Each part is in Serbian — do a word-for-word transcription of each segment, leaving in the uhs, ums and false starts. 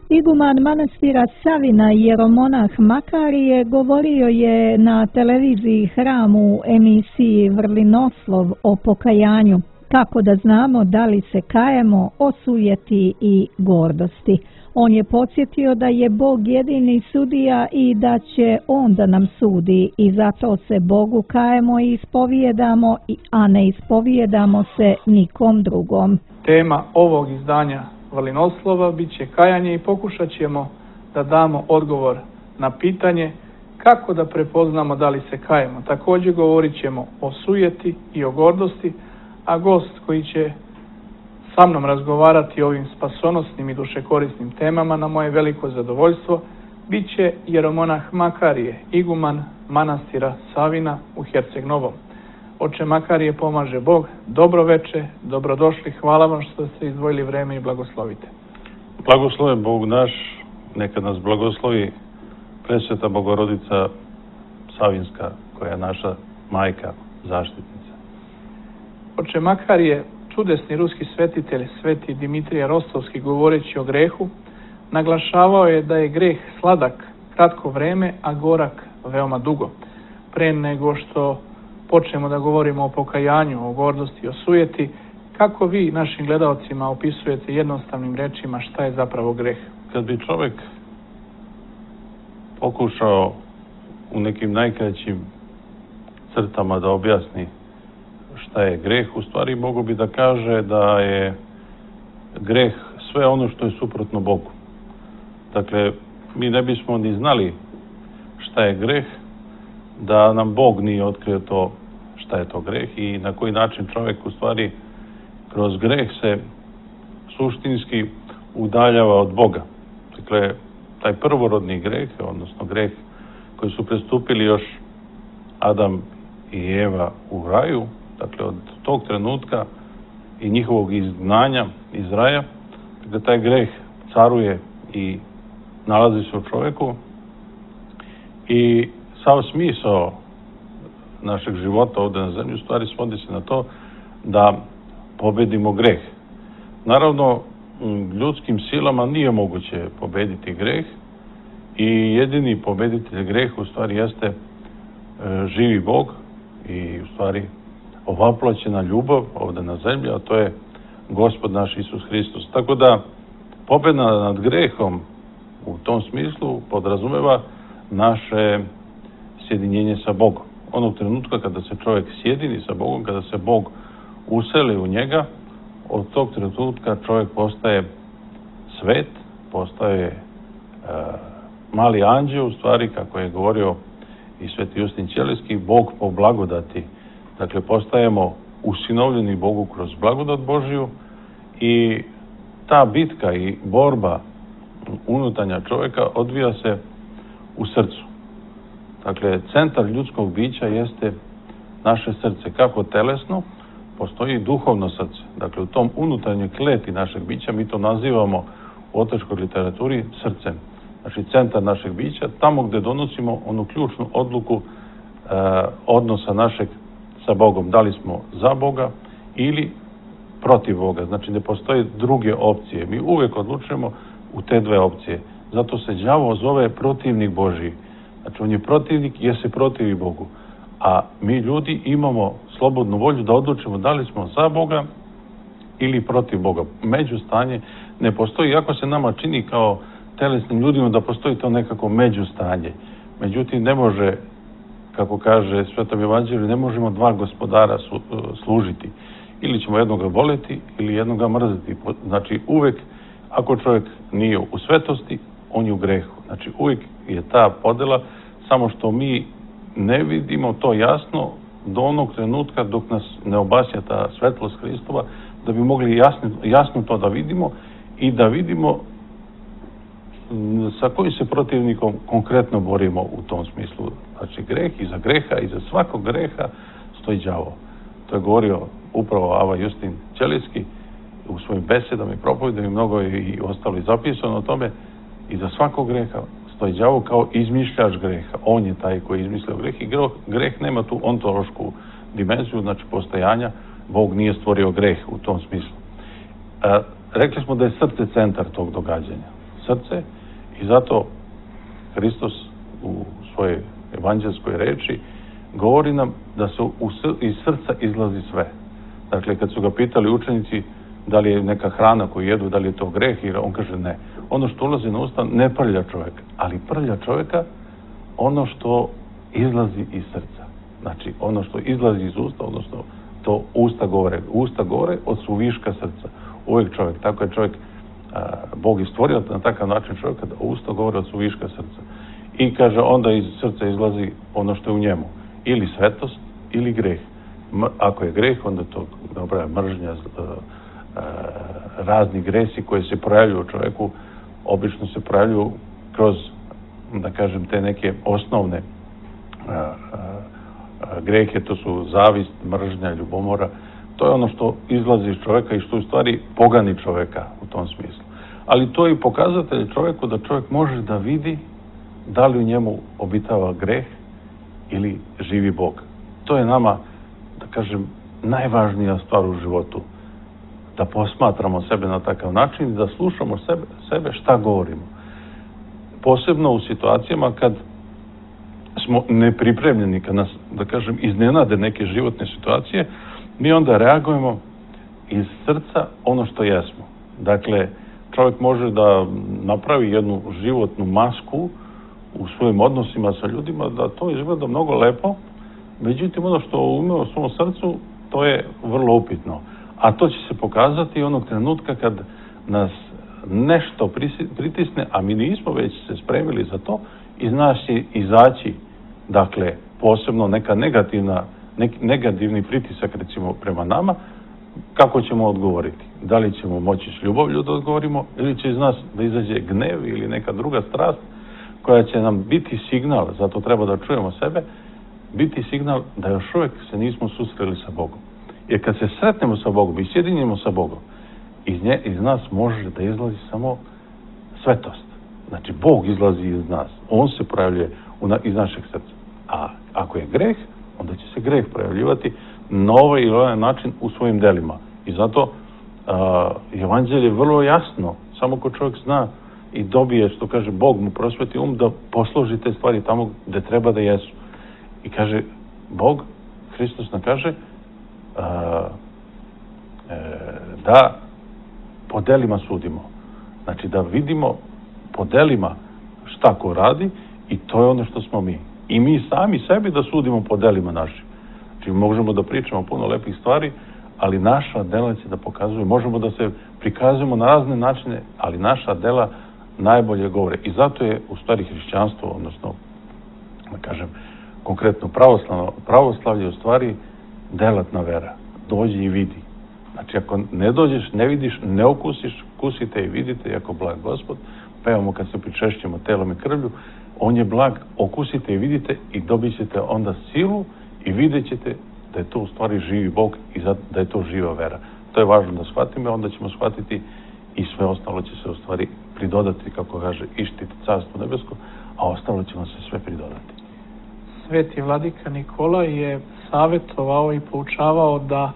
Iguman manastira Savina jeromonah Makarije govorio je na televiziji Hram u emisiji Vrlinoslov o pokajanju, kako da znamo da li se kajemo o sujeti i gordosti. On je podsjetio da je Bog jedini sudija i da će On da nam sudi i zato se Bogu kajemo i ispovijedamo, a ne ispovijedamo se nikom drugom. Tema ovog izdanja Vrlinoslova bit će kajanje i pokušat ćemo da damo odgovor na pitanje kako da prepoznamo da li se kajemo. Također govorit ćemo o sujeti i o gordosti, a gost koji će sa mnom razgovarati o ovim spasonosnim i dušekorisnim temama na moje veliko zadovoljstvo bit će jeromonah Makarije, iguman manastira Savina u Herceg Novom. Oče Makarije, pomaže Bog. Dobro veče, dobrodošli, hvala vam što ste izdvojili vreme i blagoslovite. Blagosloven Bog naš, neka nas blagoslovi Presveta Bogorodica Savinska, koja je naša majka, zaštitnica. Oče Makarije, čudesni ruski svetitelj, sveti Dimitrije Rostovski, govoreći o grehu, naglašavao je da je greh sladak kratko vreme, a gorak veoma dugo. Pre nego što počnemo da govorimo o pokajanju, o gordosti i o sujeti, kako vi našim gledalcima opisujete jednostavnim rečima šta je zapravo greh? Kad bi čovjek pokušao u nekim najkraćim crtama da objasni šta je greh, u stvari mogu bi da kaže da je greh sve ono što je suprotno Bogu. Dakle, mi ne bismo ni znali šta je greh da nam Bog nije otkrio to šta je to greh i na koji način čovjek u stvari kroz greh se suštinski udaljava od Boga. Dakle, taj prvorodni greh, odnosno greh koji su prestupili još Adam i Eva u raju, dakle od tog trenutka i njihovog izgnanja iz raja, dakle taj greh caruje i nalazi se u čovjeku i sav smisao našeg života ovdje na zemlji u stvari svodi se na to da pobedimo greh. Naravno, ljudskim silama nije moguće pobediti greh i jedini pobeditelj greh u stvari jeste e, živi Bog i u stvari ovaploćena ljubav ovdje na zemlji, a to je Gospod naš Isus Hristos. Tako da pobjeda nad grehom u tom smislu podrazumeva naše sjedinjenje sa Bogom. Onog trenutka kada se čovjek sjedini sa Bogom, kada se Bog useli u njega, od tog trenutka čovjek postaje svet, postaje e, mali anđeo, u stvari, kako je govorio i sveti Justin Ćelijski, Bog po blagodati. Dakle, postajemo usinovljeni Bogu kroz blagodat Božiju i ta bitka i borba unutarnja čovjeka odvija se u srcu. Dakle, centar ljudskog bića jeste naše srce. Kako telesno, postoji duhovno srce. Dakle, u tom unutarnjoj kleti našeg bića mi to nazivamo u otočkoj literaturi srcem. Znači, centar našeg bića, tamo gdje donosimo onu ključnu odluku e, odnosa našeg sa Bogom. Da li smo za Boga ili protiv Boga. Znači, ne postoje druge opcije. Mi uvijek odlučujemo u te dve opcije. Zato se đavo zove protivnik Božiji. Znači, on je protivnik jer se protivi Bogu. A mi ljudi imamo slobodnu volju da odlučimo da li smo za Boga ili protiv Boga. Međustanje ne postoji, iako se nama čini kao telesnim ljudima da postoji to nekako međustanje. Međutim, ne može, kako kaže Svetom Evanđelju, ne možemo dva gospodara služiti. Ili ćemo jednoga voleti ili jednoga mrziti. Znači, uvek, ako čovjek nije u svetosti, on je u grehu. Znači, uvijek je ta podela, samo što mi ne vidimo to jasno do onog trenutka dok nas ne obasja ta svetlost Hristova, da bi mogli jasno, jasno to da vidimo i da vidimo sa kojim se protivnikom konkretno borimo u tom smislu. Znači, greh, iza greha, iza svakog greha stoji đavo. To je govorio upravo Ava Justin Ćelijski u svojim besedama i propovedama i mnogo je i ostalo i zapisano o tome. Iza svakog greha stoji đavo kao izmišljač greha. On je taj koji je izmislio greh i greh, greh nema tu ontološku dimenziju, znači postojanja. Bog nije stvorio greh u tom smislu. E, rekli smo da je srce centar tog događanja. srce i zato Hristos u svojoj evanđelskoj reči govori nam da se iz srca izlazi sve. Dakle, kad su ga pitali učenici da li je neka hrana koju jedu, da li je to greh, i on kaže ne. Ono što ulazi na usta ne prlja čovjeka, ali prlja čovjeka ono što izlazi iz srca. Znači, ono što izlazi iz usta, odnosno to usta govore. Usta govore od suviška srca. Uvijek čovjek, tako je čovjek, Bog je stvorio na takav način čovjeka da usta govore od suviška srca. I kaže, onda iz srca izlazi ono što je u njemu. Ili svetost, ili greh. Ako je greh, onda to dobra mržnja, razni gresi koji se projavljuju u čovjeku, obično se projavljuju kroz, da kažem, te neke osnovne grehe, to su zavist, mržnja, ljubomora. To je ono što izlazi iz čovjeka i što u stvari pogani čovjeka u tom smislu. Ali to je i pokazatelj čovjeku da čovjek može da vidi da li u njemu obitava greh ili živi Bog. To je nama, da kažem, najvažnija stvar u životu. Da posmatramo sebe na takav način i da slušamo sebe, sebe šta govorimo. Posebno u situacijama kad smo nepripremljeni, kad nas, da kažem, iznenade neke životne situacije, mi onda reagujemo iz srca ono što jesmo. Dakle, čovjek može da napravi jednu životnu masku u svojim odnosima sa ljudima, da to izgleda mnogo lepo, međutim ono što ima u svom srcu, to je vrlo upitno. A to će se pokazati onog trenutka kad nas nešto pritisne, a mi nismo već se spremili za to, iz nas će izaći, dakle, posebno neka negativna, nek, negativni pritisak, recimo, prema nama, kako ćemo odgovoriti. Da li ćemo moći s ljubavlju da odgovorimo, ili će iz nas da izađe gnev ili neka druga strast, koja će nam biti signal, zato treba da čujemo sebe, biti signal da još uvijek se nismo susreli sa Bogom. Jer kad se sretnemo sa Bogom i sjedinimo sa Bogom, iz, nje, iz nas može da izlazi samo svetost. Znači, Bog izlazi iz nas. On se projavljuje na, iz našeg srca. A ako je greh, onda će se greh projavljivati na ovaj ili ovaj način u svojim delima. I zato uh, evanđelje je vrlo jasno. Samo ko čovjek zna i dobije, što kaže, Bog mu prosveti um da posloži te stvari tamo gde treba da jesu. I kaže, Bog, Hristos nam kaže, Uh, e, da po delima sudimo. Znači da vidimo po delima šta ko radi i to je ono što smo mi. I mi sami sebi da sudimo po delima našim. Znači možemo da pričamo puno lepih stvari, ali naša dela će da pokazuju. Možemo da se prikazujemo na razne načine, ali naša dela najbolje govore. I zato je u stvari hrišćanstvo, odnosno, da kažem, konkretno pravoslavno, pravoslavlje je u stvari delatna vera. Dođi i vidi. Znači, ako ne dođeš, ne vidiš, ne okusiš, kusite i vidite, jako blag Gospod, pevamo kad se pričešćemo telom i krvlju, on je blag, okusite i vidite i dobit ćete onda silu i vidjet ćete da je to u stvari živi Bog i da je to živa vera. To je važno da shvatimo, onda ćemo shvatiti i sve ostalo će se u stvari pridodati, kako kaže, ištiti carstvo nebesko, a ostalo ćemo se sve pridodati. Sveti vladika Nikola je savjetovao i poučavao da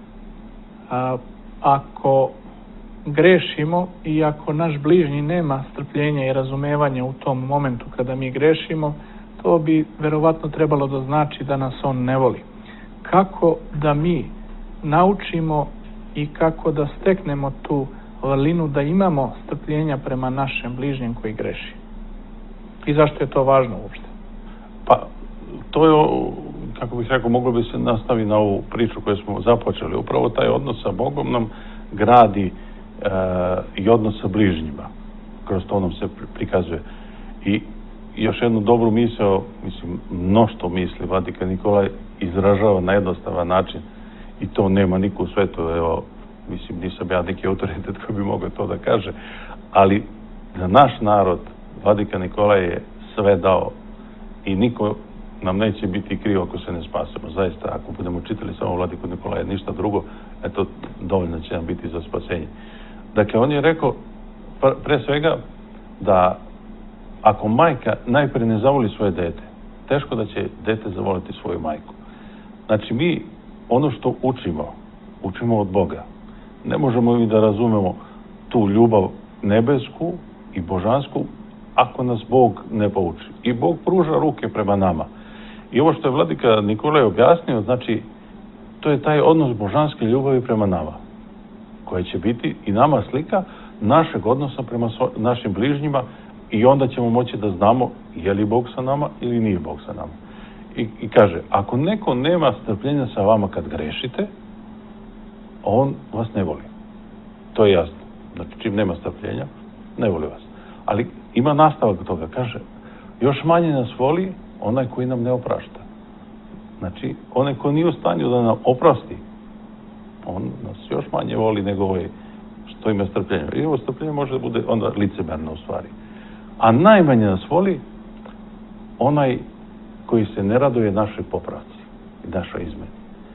a, ako grešimo i ako naš bližnji nema strpljenja i razumevanja u tom momentu kada mi grešimo, to bi verovatno trebalo da znači da nas on ne voli. Kako da mi naučimo i kako da steknemo tu vrlinu da imamo strpljenja prema našem bližnjem koji greši? I zašto je to važno uopšte? Pa, to je, kako bih rekao, moglo bi se nastaviti na ovu priču koju smo započeli. Upravo taj odnos sa Bogom nam gradi e, i odnos sa bližnjima. Kroz to nam se prikazuje. I još jednu dobru misao, mislim, mnoštvo misli vladika Nikola izražava na jednostavan način i to nema niko u svetu. Evo, mislim, nisam ja neki autoritet koji bi mogao to da kaže, ali za naš narod vladika Nikola je sve dao i niko nam neće biti krivo ako se ne spasemo. Zaista, ako budemo čitali samo vladiku Nikolaja, ništa drugo, eto, dovoljno će nam biti za spasenje. Dakle, on je rekao, pre svega, da ako majka najprije ne zavoli svoje dete, teško da će dete zavoliti svoju majku. Znači, mi ono što učimo, učimo od Boga. Ne možemo i da razumemo tu ljubav nebesku i božansku ako nas Bog ne pouči. I Bog pruža ruke prema nama. I ovo što je vladika Nikolaj objasnio, znači, to je taj odnos božanske ljubavi prema nama, koja će biti i nama slika našeg odnosa prema našim bližnjima i onda ćemo moći da znamo je li Bog sa nama ili nije Bog sa nama. I, i kaže, ako neko nema strpljenja sa vama kad grešite, on vas ne voli. To je jasno. Znači, čim nema strpljenja, ne voli vas. Ali ima nastavak toga. Kaže, još manje nas voli onaj koji nam ne oprašta. Znači, onaj koji nije u stanju da nam oprosti, on nas još manje voli nego ovaj što ima strpljenja. I ovo strpljenje može da bude onda licemerno u stvari. A najmanje nas voli onaj koji se ne raduje našoj popravci i našoj izmeni.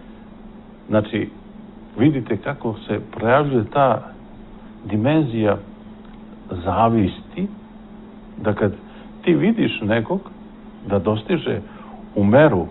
Znači, vidite kako se projavljuje ta dimenzija zavisti, da kad ti vidiš nekog da dostiže u meru,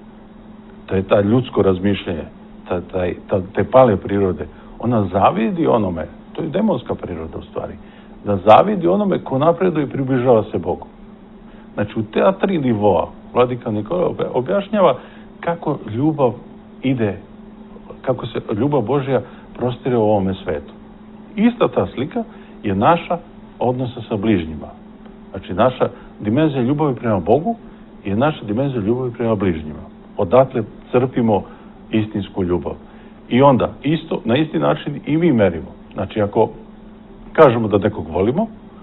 to je ta ljudsko razmišljanje, ta, taj, ta, te pale prirode, ona zavidi onome, to je demonska priroda u stvari, da zavidi onome ko napreduje i približava se Bogu. Znači, u te tri nivoa vladika Nikola objašnjava kako ljubav ide, kako se ljubav Božja prostire u ovome svetu. Ista ta slika je naša odnosa sa bližnjima. Znači, naša dimenzija ljubavi prema Bogu je naša dimenzija ljubavi prema bližnjima. Odatle crpimo istinsku ljubav. I onda, isto, na isti način i mi merimo. Znači, ako kažemo da nekog volimo,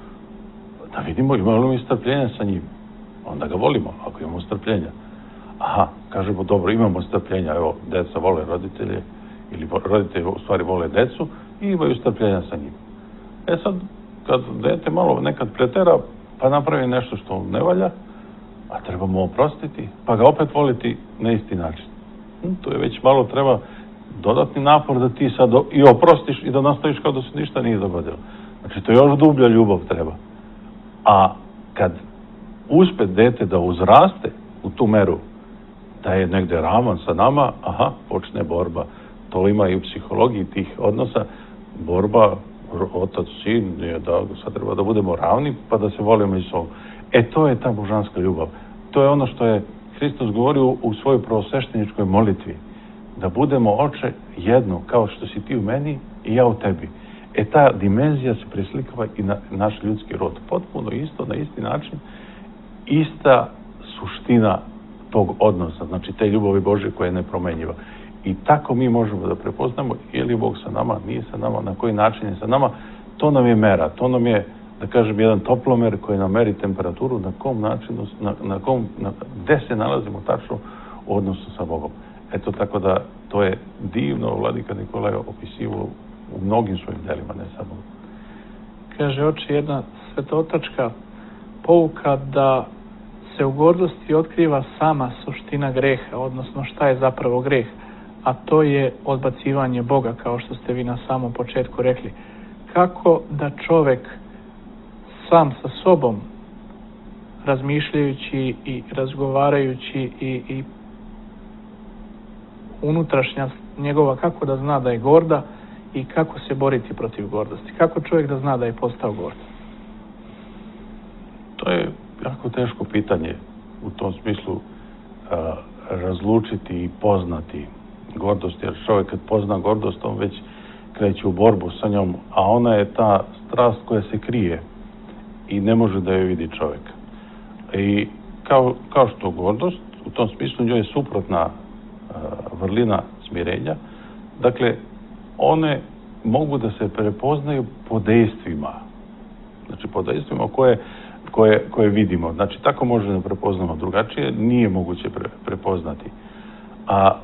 da vidimo imamo li strpljenja sa njim. Onda ga volimo, ako imamo strpljenja. Aha, kažemo, dobro, imamo strpljenja, evo, deca vole roditelje, ili roditelji u stvari vole decu i imaju strpljenja sa njim. E sad, kad dete malo nekad pretera, pa napravi nešto što ne valja, a trebamo oprostiti, pa ga opet voliti na isti način. Hm, tu je već malo treba dodatni napor da ti sad i oprostiš i da nastaviš kao da se ništa nije dogodilo. Znači, to je još dublja ljubav treba. A kad uspe dete da uzraste u tu meru, da je negde ravan sa nama, aha, počne borba. To ima i u psihologiji tih odnosa, borba otac, sin, nije da sad treba da budemo ravni, pa da se volimo među sobom. E, to je ta božanska ljubav. To je ono što je Hristos govorio u svojoj prvosvešteničkoj molitvi. Da budemo, Oče, jedno, kao što si ti u meni i ja u tebi. E, ta dimenzija se preslikava i na naš ljudski rod. Potpuno isto, na isti način, ista suština tog odnosa, znači te ljubavi Božje koja je nepromenjiva. I tako mi možemo da prepoznamo je li Bog sa nama, nije sa nama, na koji način je sa nama. To nam je mera, to nam je, da kažem, jedan toplomer koji nam meri temperaturu na kom načinu, na, na kom, na, gde se nalazimo tačno u odnosu sa Bogom. Eto, tako da to je divno vladika Nikolaj opisivo u mnogim svojim delima, ne samo. Kaže, oče, jedna svetotačka pouka da se u gordosti otkriva sama suština greha, odnosno šta je zapravo greh, a to je odbacivanje Boga, kao što ste vi na samom početku rekli. Kako da čovek sam sa sobom, razmišljajući i razgovarajući i, i unutrašnja njegova, kako da zna da je gorda i kako se boriti protiv gordosti? Kako čovjek da zna da je postao gord? To je jako teško pitanje u tom smislu a, razlučiti i poznati gordost, jer čovjek kad pozna gordost, on već kreće u borbu sa njom, a ona je ta strast koja se krije i ne može da je vidi čovjek. I kao, kao što gordost, u tom smislu njoj je suprotna a, vrlina smirenja, dakle, one mogu da se prepoznaju po dejstvima, znači po dejstvima koje Koje, koje vidimo. Znači, tako možemo da prepoznamo, drugačije nije moguće pre, prepoznati. A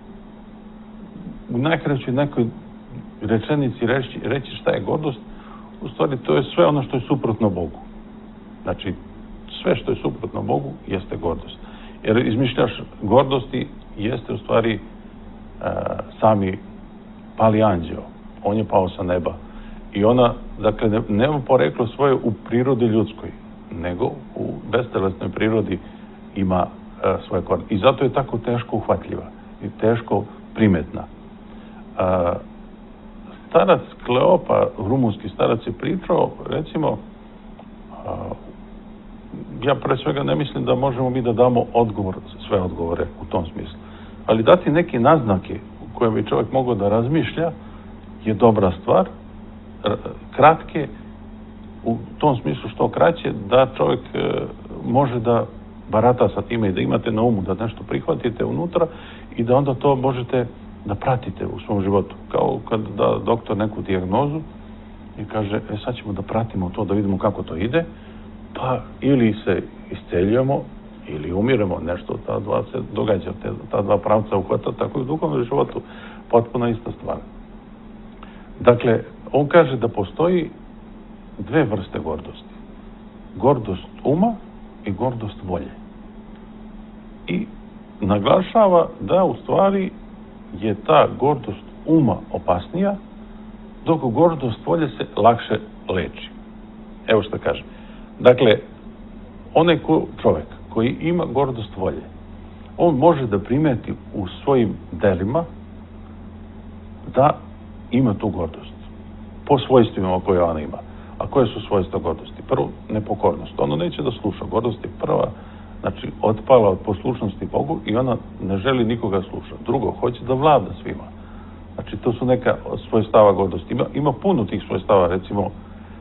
u najkraćoj nekoj rečenici reći, reći šta je gordost, u stvari to je sve ono što je suprotno Bogu. Znači, sve što je suprotno Bogu jeste gordost. Jer izmišljaš gordosti jeste u stvari e, sami pali anđeo. On je pao sa neba. I ona, dakle, ne, nema poreklo svoje u prirodi ljudskoj, nego u bestelesnoj prirodi ima e, svoje korene. I zato je tako teško uhvatljiva i teško primetna. E, starac Kleopa, rumunski starac, je pričao, recimo, ja pre svega ne mislim da možemo mi da damo odgovor, sve odgovore u tom smislu. Ali dati neke naznake u kojem bi čovjek mogao da razmišlja je dobra stvar, kratke, u tom smislu što kraće, da čovjek može da barata sa time i da imate na umu, da nešto prihvatite unutra i da onda to možete da pratite u svom životu. Kao kad da doktor neku dijagnozu i kaže, e sad ćemo da pratimo to, da vidimo kako to ide, pa ili se isceljujemo ili umiremo, nešto ta dva se događa, te, ta dva pravca uhvata, tako i u duhovnom životu, potpuno ista stvar. Dakle, on kaže da postoji dve vrste gordosti. Gordost uma i gordost volje. I naglašava da u stvari je ta gordost uma opasnija, dok gordost volje se lakše leči. Evo što kaže. Dakle, onaj ko, čovjek koji ima gordost volje, on može da primeti u svojim delima da ima tu gordost. Po svojstvima koje ona ima. A koje su svojstva gordosti? Prvo, nepokornost. Ono neće da sluša. Gordost je prva, znači, otpala od poslušnosti Bogu i ona ne želi nikoga sluša. Drugo, hoće da vlada svima. Znači, to su neka svojstava gordosti. Ima, ima puno tih svojstava, recimo, uh,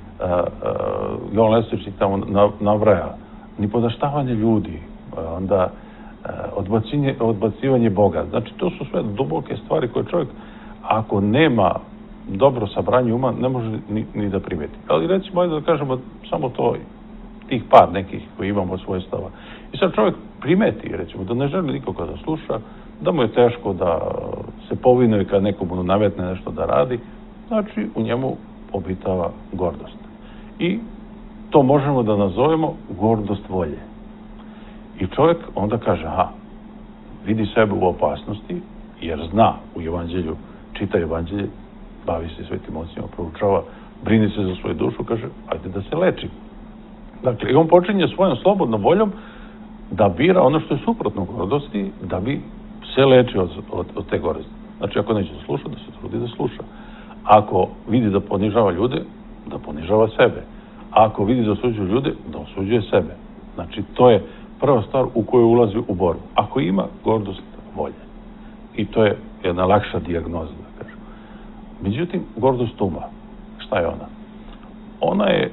uh, Jovan Lesličnik tamo navraja. Nipodaštavanje ljudi, uh, onda uh, odbacivanje, odbacivanje Boga. Znači, to su sve duboke stvari koje čovjek, ako nema dobro sabranje uma, ne može ni, ni da primeti. Ali recimo, ajde da kažemo samo to, tih par nekih koji imamo svojstava. I sad čovjek primeti, recimo, da ne želi nikoga da sluša, da mu je teško da se povinuje kad nekomu nametne nešto da radi, znači u njemu obitava gordost. I to možemo da nazovemo gordost volje. I čovjek onda kaže, aha, vidi sebe u opasnosti, jer zna u evanđelju, čita evanđelje, bavi se svetim ocima, proučava, brini se za svoju dušu, kaže, ajde da se leči. Dakle, i on počinje svojom slobodnom voljom da bira ono što je suprotno gordosti, da bi se leči od, od, od te gordosti. Znači, ako neće da sluša, da se trudi da sluša. Ako vidi da ponižava ljude, da ponižava sebe. A ako vidi da osuđuje ljude, da osuđuje sebe. Znači, to je prva stvar u koju ulazi u borbu. Ako ima gordost volje. I to je jedna lakša dijagnoza, da kažem. Međutim, gordost uma, šta je ona? Ona je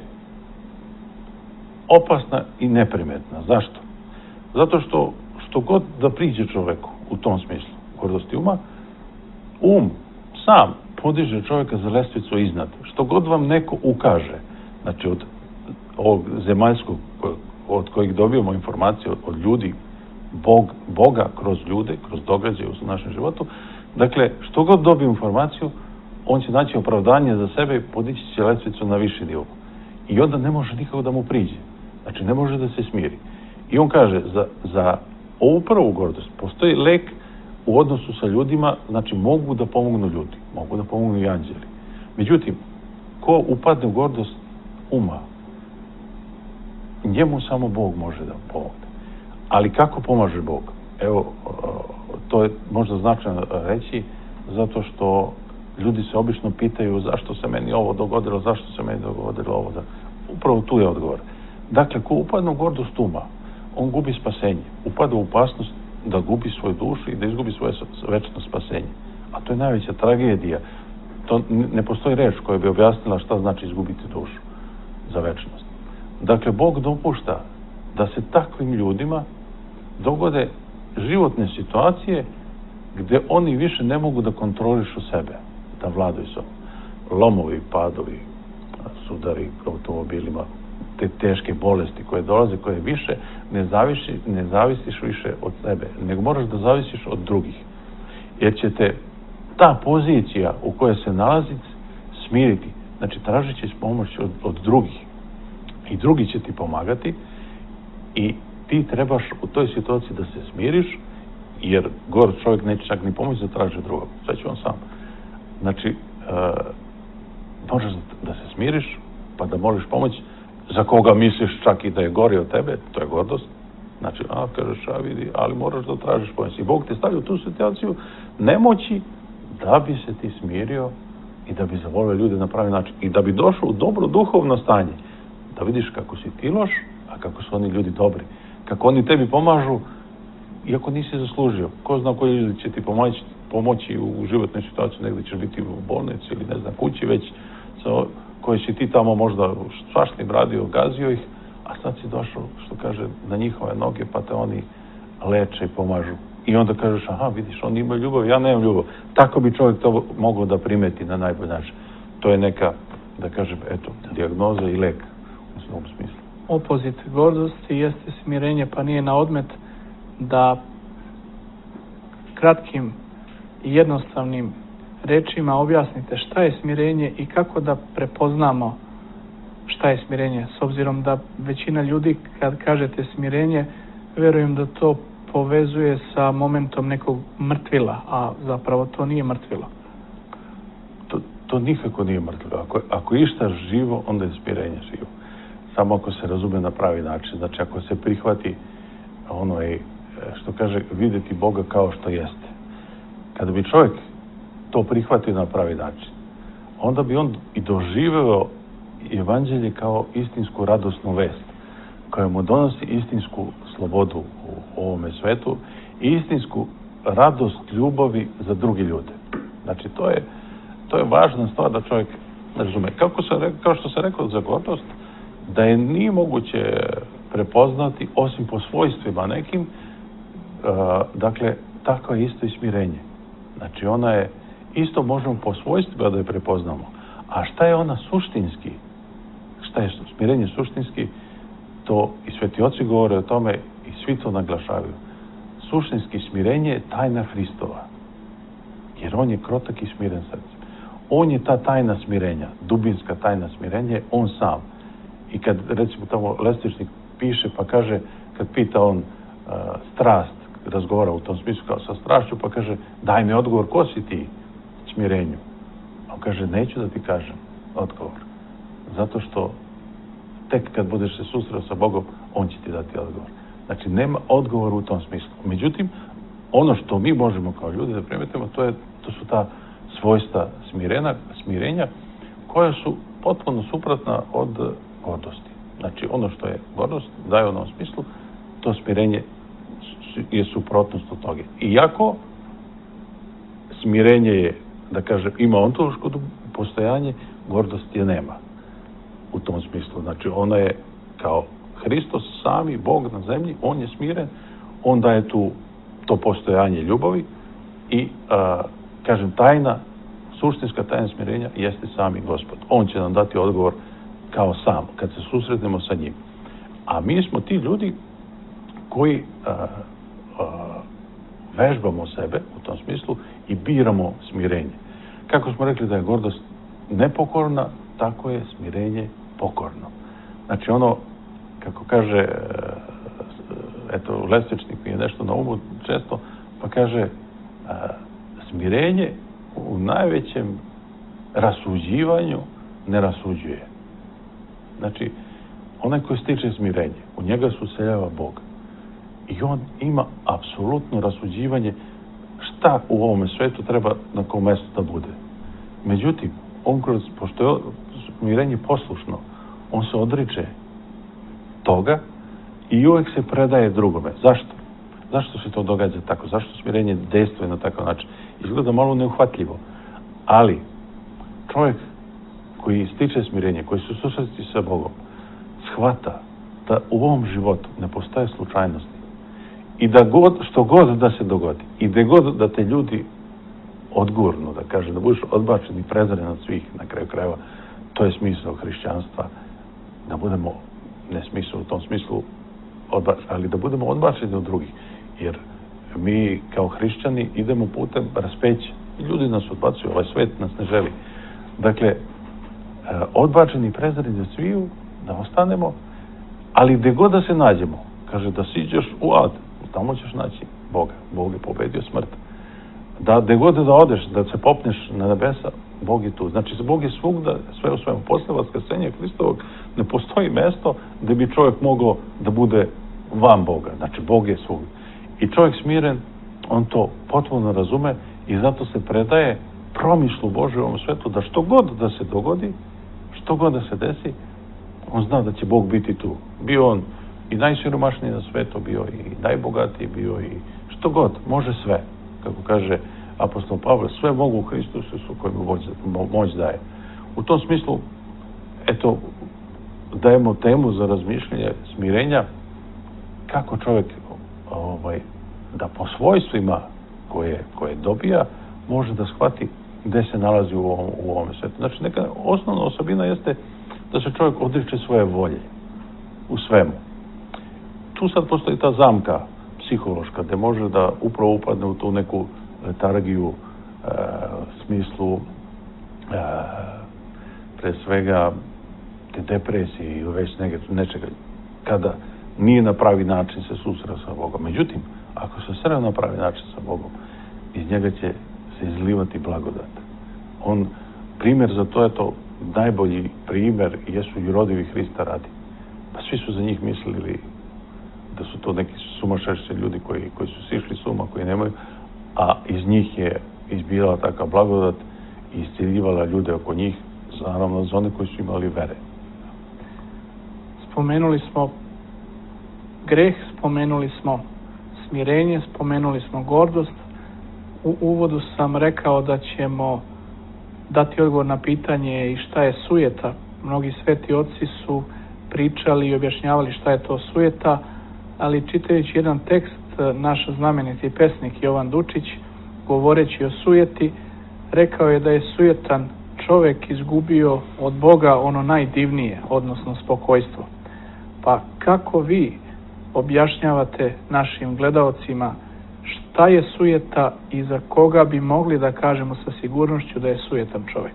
opasna i neprimetna. Zašto? Zato što što god da priđe čoveku u tom smislu gordosti uma, um sam podiže čovjeka za lestvicu iznad. Što god vam neko ukaže, znači od ovog zemaljskog od kojih dobijamo informacije od ljudi, Bog, Boga kroz ljude, kroz događaje u našem životu, dakle, što god dobije informaciju, on će naći opravdanje za sebe i podići će lestvicu na viši nivo. I onda ne može nikako da mu priđe. Znači, ne može da se smiri. I on kaže, za, za ovu prvu gordost postoji lek u odnosu sa ljudima, znači mogu da pomognu ljudi, mogu da pomognu i anđeli. Međutim, ko upadne u gordost uma, njemu samo Bog može da pomogne. Ali kako pomaže Bog? Evo, to je možda značajno reći, zato što ljudi se obično pitaju zašto se meni ovo dogodilo, zašto se meni dogodilo ovo. Upravo tu je odgovor. Dakle, ko upadne u gordost uma, on gubi spasenje. Upada u opasnost da gubi svoju dušu i da izgubi svoje večno spasenje. A to je najveća tragedija. To ne postoji reč koja bi objasnila šta znači izgubiti dušu za večnost. Dakle, Bog dopušta da se takvim ljudima dogode životne situacije gde oni više ne mogu da kontrolišu sebe, da vladaju sobom. Lomovi, padovi, sudari automobilima, te teške bolesti koje dolaze, koje više ne, zavisi, ne zavisiš više od sebe, nego moraš da zavisiš od drugih. Jer će te ta pozicija u kojoj se nalazi smiriti. Znači, tražit ćeš pomoć od, od drugih. I drugi će ti pomagati i ti trebaš u toj situaciji da se smiriš, jer gor čovjek neće čak ni pomoći da traži drugog. Sve će on sam. Znači, e, možeš da se smiriš, pa da moliš pomoć za koga misliš čak i da je gori od tebe, to je gordost. Znači, a, kažeš, a vidi, ali moraš da tražiš pomoć. I Bog te stavlja u tu situaciju nemoći da bi se ti smirio i da bi zavolio ljude na pravi način. I da bi došao u dobro duhovno stanje. Da vidiš kako si ti loš, a kako su oni ljudi dobri, kako oni tebi pomažu, iako nisi zaslužio. Ko zna koji ljudi će ti pomoći, pomoći u životnoj situaciji, negdje ćeš biti u bolnici ili ne znam, kući već, koji si ti tamo možda svašta radio, gazio ih, a sad si došao, što kaže, na njihove noge, pa te oni leče i pomažu. I onda kažeš, aha, vidiš, oni imaju ljubav, ja nemam ljubav. Tako bi čovjek to mogao da primeti na najbolji način. To je neka, da kažem, eto, dijagnoza i lek u svom smislu. Opozit gordosti jeste smirenje, pa nije na odmet da kratkim i jednostavnim rečima objasnite šta je smirenje i kako da prepoznamo šta je smirenje. S obzirom da većina ljudi kad kažete smirenje, verujem da to povezuje sa momentom nekog mrtvila, a zapravo to nije mrtvilo. To, to nikako nije mrtvilo. Ako, ako je išta živo, onda je smirenje živo. Samo ako se razume na pravi način. Znači ako se prihvati ono je, što kaže, vidjeti Boga kao što jeste. Kada bi čovjek to prihvatio na pravi način, onda bi on i doživeo evanđelje kao istinsku radosnu vest, koja mu donosi istinsku slobodu u ovome svetu i istinsku radost ljubavi za drugi ljude. Znači, to je, to je važna stvar da čovjek razume. Kako se, kao što se rekao za gordost, da je nije moguće prepoznati osim po svojstvima nekim, uh, dakle, tako je isto i smirenje. Znači, ona je, isto možemo po svojstvima da je prepoznamo. A šta je ona suštinski? Šta je smirenje suštinski? To i sveti oci govore o tome i svi to naglašavaju. Suštinski smirenje je tajna Hristova. Jer on je krotak i smiren srcem. On je ta tajna smirenja, dubinska tajna smirenja, on sam. I kad, recimo, tamo Lestičnik piše, pa kaže, kad pita on uh, strast, razgovara u tom smislu kao sa strašću, pa kaže, daj mi odgovor, ko si ti smirenju? On kaže, neću da ti kažem odgovor. Zato što tek kad budeš se susreo sa Bogom, on će ti dati odgovor. Znači, nema odgovora u tom smislu. Međutim, ono što mi možemo kao ljudi da primetimo, to, je, to su ta svojstva smirena, smirenja, koja su potpuno suprotna od gordosti. Znači, ono što je gordost, daje u onom smislu, to smirenje je suprotnost od toga. Iako smirenje je, da kažem, ima ontološko postojanje, gordost je nema. U tom smislu. Znači, ona je kao Hristos sami, Bog na zemlji, on je smiren, on daje tu to postojanje ljubavi i, a, kažem, tajna, suštinska tajna smirenja jeste sami Gospod. On će nam dati odgovor kao sam, kad se susretnemo sa njim. A mi smo ti ljudi koji a, a, vežbamo sebe u tom smislu i biramo smirenje. Kako smo rekli da je gordost nepokorna, tako je smirenje pokorno. Znači ono, kako kaže, eto, Lestičnik mi je nešto na umu često, pa kaže, smirenje u najvećem rasuđivanju ne rasuđuje. Znači, onaj koji stiče smirenje, u njega se useljava Bog. I on ima apsolutno rasuđivanje šta u ovome svetu treba na kom mjestu da bude. Međutim, on kroz, pošto je smirenje poslušno, on se odriče toga i uvijek se predaje drugome. Zašto? Zašto se to događa tako? Zašto smirenje dejstvuje na takav način? Izgleda malo neuhvatljivo. Ali, čovjek koji stiče smirenje, koji se susreti sa Bogom, shvata da u ovom životu ne postoje slučajnosti i da god, što god da se dogodi i da god da te ljudi odgurnu, da kaže, da budeš odbačen i prezren od svih, na kraju krajeva, to je smisao hrišćanstva, da budemo, ne smisao u tom smislu, odbačeni, ali da budemo odbačeni od drugih, jer mi kao hrišćani idemo putem raspeća. Ljudi nas odbacuju, ovaj svet nas ne želi. Dakle, odbačeni i prezreni od sviju, da ostanemo, ali gde god da se nađemo, kaže, da siđeš u ad, tamo ćeš naći Boga. Bog je pobedio smrt. Da gde god da odeš, da se popneš na nebesa, Bog je tu. Znači, Bog je svugda, sve u svemu. Posle vaskrsenja Hristovog ne postoji mesto gde bi čovjek mogao da bude van Boga. Znači, Bog je svugda. I čovjek smiren, on to potpuno razume i zato se predaje promišlju Božju u ovom svetu, da što god da se dogodi, što god da se desi, on zna da će Bog biti tu. Bio on i najsiromašniji na svetu bio i najbogatiji bio i što god, može sve. Kako kaže apostol Pavle, sve mogu u Hristusu koji mu moć daje. U tom smislu, eto, dajemo temu za razmišljanje smirenja, kako čovjek ovaj, da po svojstvima koje, koje dobija, može da shvati gde se nalazi u ovom, u ovom svetu. Znači, neka osnovna osobina jeste da se čovjek odriče svoje volje u svemu. Tu sad postoji ta zamka psihološka, gde može da upravo upadne u tu neku letargiju, e, smislu e, pre svega te depresije ili već nečega, kada nije na pravi način se susreo sa Bogom. Međutim, ako se sreo na pravi način sa Bogom, iz njega će se izlivati blagodat. On, primjer za to je to, najbolji primjer jesu i rodovi Hrista radi. Pa svi su za njih mislili da su to neki sumašešći ljudi koji, koji su sišli suma, koji nemaju, a iz njih je izbijala taka blagodat i iscjeljivala ljude oko njih, naravno za one koji su imali vere. Spomenuli smo greh, spomenuli smo smirenje, spomenuli smo gordost. U uvodu sam rekao da ćemo dati odgovor na pitanje i šta je sujeta. Mnogi sveti oci su pričali i objašnjavali šta je to sujeta, ali čitajući jedan tekst, naš znameniti pesnik Jovan Dučić, govoreći o sujeti, rekao je da je sujetan čovjek izgubio od Boga ono najdivnije, odnosno spokojstvo. Pa kako vi objašnjavate našim gledaocima šta je sujeta i za koga bi mogli da kažemo sa sigurnošću da je sujetan čovjek?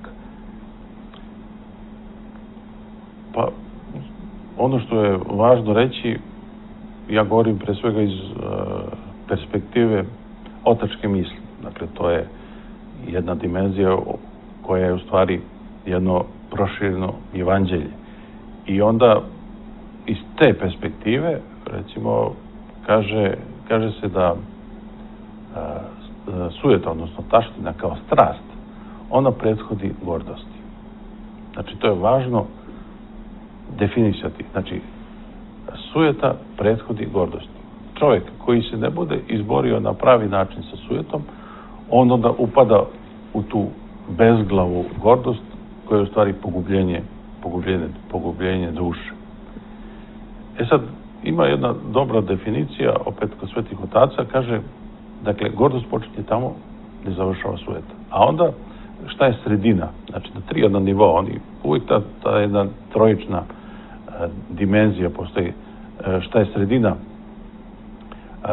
Pa, ono što je važno reći, ja govorim pre svega iz uh, perspektive otačke misli. Dakle, to je jedna dimenzija koja je u stvari jedno prošireno evanđelje. I onda iz te perspektive, recimo, kaže, kaže se da uh, sujeta, odnosno taština kao strast, ona prethodi gordosti. Znači, to je važno definisati. Znači, sujeta prethodi gordosti. Čovjek koji se ne bude izborio na pravi način sa sujetom, on onda upada u tu bezglavu gordost koja je u stvari pogubljenje, pogubljenje, pogubljenje duše. E sad, ima jedna dobra definicija, opet kod svetih otaca, kaže, dakle, gordost počinje tamo gdje završava sujeta. A onda, šta je sredina? Znači, na tri jedna nivoa, oni uvijek ta, ta jedna trojična e, dimenzija postoji. E, šta je sredina? E,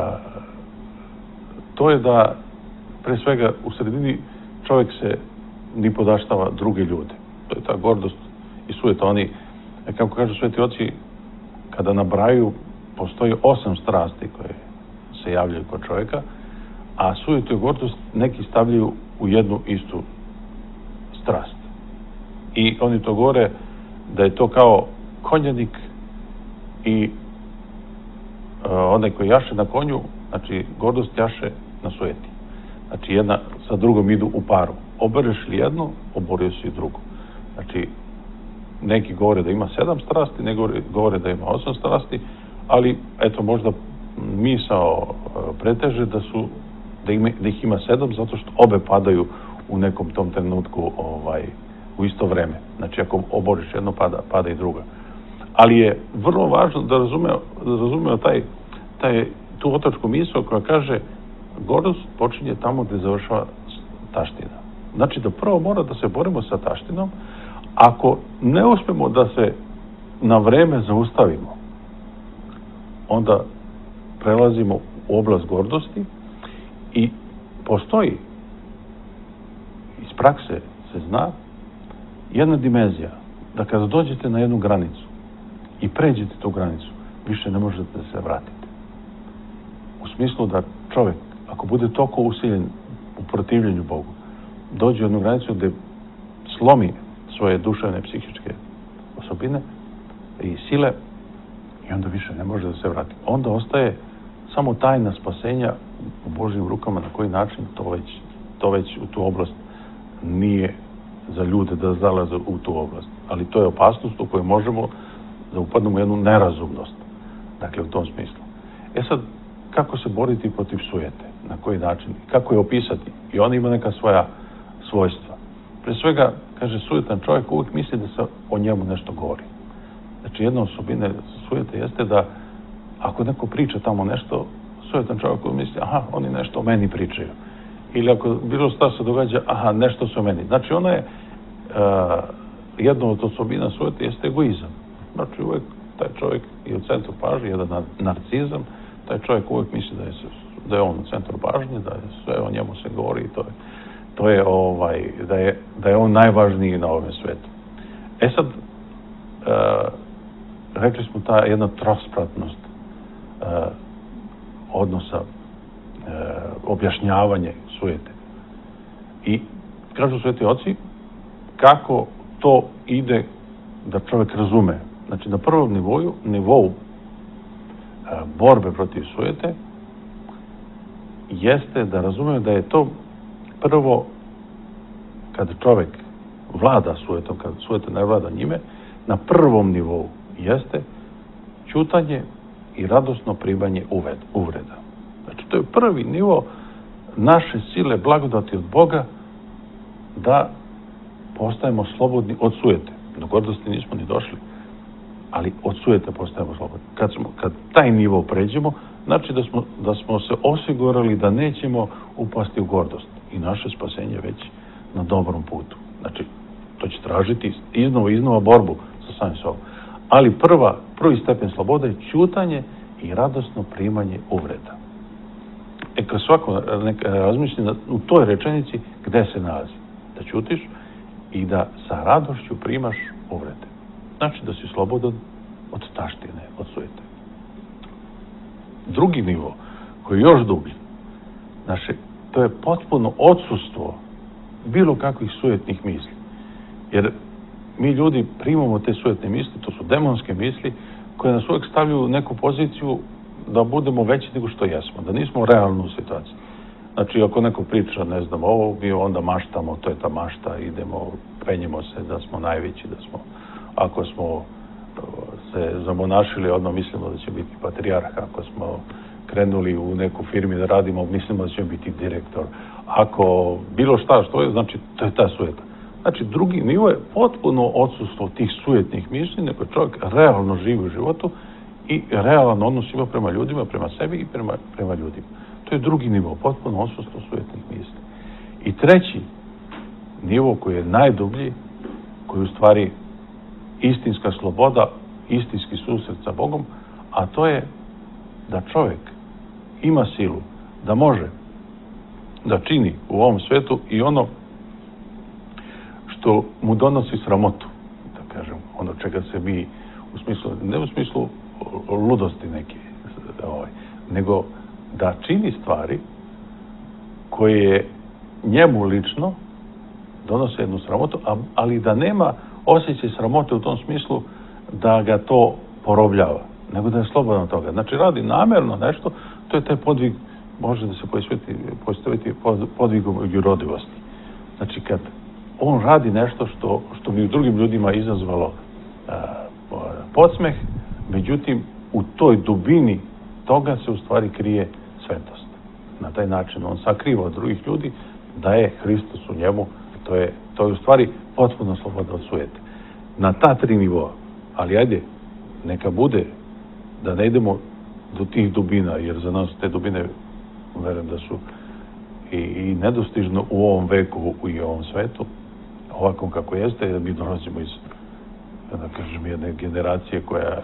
to je da, pre svega, u sredini čovjek se ni podaštava druge ljude. To je ta gordost i sujeta. Oni, kako kažu sveti oci, kada nabraju, postoji osam strasti koje se javljaju kod čovjeka, a sujetu i gordost neki stavljaju u jednu istu strast. I oni to govore da je to kao konjanik i uh, onaj koji jaše na konju, znači gordost jaše na sujeti. Znači jedna sa drugom idu u paru. Obereš li jednu, oborio si i drugu. Znači, neki govore da ima sedam strasti, neki govore da ima osam strasti, ali eto možda misao preteže da su da, ima, da ih ima sedam zato što obe padaju u nekom tom trenutku ovaj, u isto vreme. Znači ako oboriš jedno, pada, pada i druga. Ali je vrlo važno da razumeo, da razumeo taj, taj, tu otačku misao koja kaže gordost počinje tamo gdje završava taština. Znači da prvo mora da se borimo sa taštinom. Ako ne uspemo da se na vreme zaustavimo, onda prelazimo u oblast gordosti i postoji, iz prakse se zna, jedna dimenzija, da kada dođete na jednu granicu i pređete tu granicu, više ne možete da se vratite. U smislu da čovjek, ako bude toliko usiljen u protivljenju Bogu, dođe u jednu granicu gdje slomi svoje duševne, psihičke osobine i sile i onda više ne može da se vrati. Onda ostaje samo tajna spasenja u Božjim rukama, na koji način to već, to već u tu oblast nije za ljude da zalaze u tu oblast. Ali to je opasnost u kojoj možemo da upadnemo u jednu nerazumnost. Dakle, u tom smislu. E sad, kako se boriti protiv sujete? Na koji način? Kako je opisati? I on ima neka svoja svojstva. Pre svega, kaže, sujetan čovjek uvijek misli da se o njemu nešto govori. Znači, jedna osobina sujete jeste da ako neko priča tamo nešto, sujetan čovjek misli, aha, oni nešto o meni pričaju. Ili ako bilo šta se događa, aha, nešto su o meni. Znači, ono je, uh, jedna od osobina sujete jeste egoizam. Znači, uvijek taj čovjek je u centru pažnje, jedan narcizam, taj čovjek uvijek misli da je, da je on u centru pažnje, da je sve o njemu se govori i to je, to je, ovaj, da je, da je on najvažniji na ovom svijetu. E sad, uh, rekli smo ta jedna trospratnost uh, odnosa, uh, objašnjavanje sujete. I kažu sveti oci kako to ide da čovjek razume. Znači, na prvom nivoju, nivou uh, borbe protiv sujete jeste da razume da je to prvo, kad čovjek vlada sujetom, kad sujeta ne vlada njime, na prvom nivou jeste ćutanje i radosno primanje uvreda. Znači, to je prvi nivo naše sile blagodati od Boga da postajemo slobodni od sujete. Do gordosti nismo ni došli, ali od sujete postajemo slobodni. Kad, smo, kad taj nivo pređemo, znači da smo, da smo se osigurali da nećemo upasti u gordost. I naše spasenje već na dobrom putu. Znači, to će tražiti iznova iznova borbu sa samim sobom. Ali prva, prvi stepen slobode je ćutanje i radosno primanje uvreda. E, kad svako razmišlja u toj rečenici gde se nalazi. Da ćutiš i da sa radošću primaš uvrede. Znači da si slobodan od taštine, od sujete. Drugi nivo, koji je još dublji, znači, to je potpuno odsustvo bilo kakvih sujetnih misli. Jer mi ljudi primamo te sujetne misli, to su demonske misli, koje nas uvijek stavljaju u neku poziciju da budemo veći nego što jesmo, da nismo realno u situaciji. Znači, ako neko priča, ne znam, ovo, mi onda maštamo, to je ta mašta, idemo, penjemo se da smo najveći, da smo, ako smo se zamonašili, odmah mislimo da će biti patrijarh, ako smo krenuli u neku firmi da radimo, mislimo da će biti direktor. Ako bilo šta što je, znači, to je ta sujeta. Znači, drugi nivo je potpuno odsustvo tih sujetnih misli, nego čovjek realno živi u životu i realan odnos ima prema ljudima, prema sebi i prema, prema ljudima. To je drugi nivo, potpuno odsustvo sujetnih misli. I treći nivo koji je najdublji, koji je u stvari istinska sloboda, istinski susret sa Bogom, a to je da čovjek ima silu, da može da čini u ovom svetu i ono što mu donosi sramotu, da kažem, ono čega se mi, u smislu, ne u smislu ludosti neke, ovaj, nego da čini stvari koje njemu lično donose jednu sramotu, ali da nema osjećaj sramote u tom smislu da ga to porobljava, nego da je slobodan od toga. Znači, radi namjerno nešto, to je taj podvig, može da se postaviti podvigom jurodivosti. Znači, kad on radi nešto što, što bi u drugim ljudima izazvalo a, podsmeh, međutim, u toj dubini toga se u stvari krije svetost. Na taj način on sakriva od drugih ljudi da je Hristos u njemu, to je, to je u stvari potpuno sloboda od sujete. Na ta tri nivoa, ali ajde, neka bude da ne idemo do tih dubina, jer za nas te dubine, verujem da su i, i nedostižno u ovom veku i ovom svetu, ovakvom kako jeste, jer mi dolazimo iz, da kažem, jedne generacije koja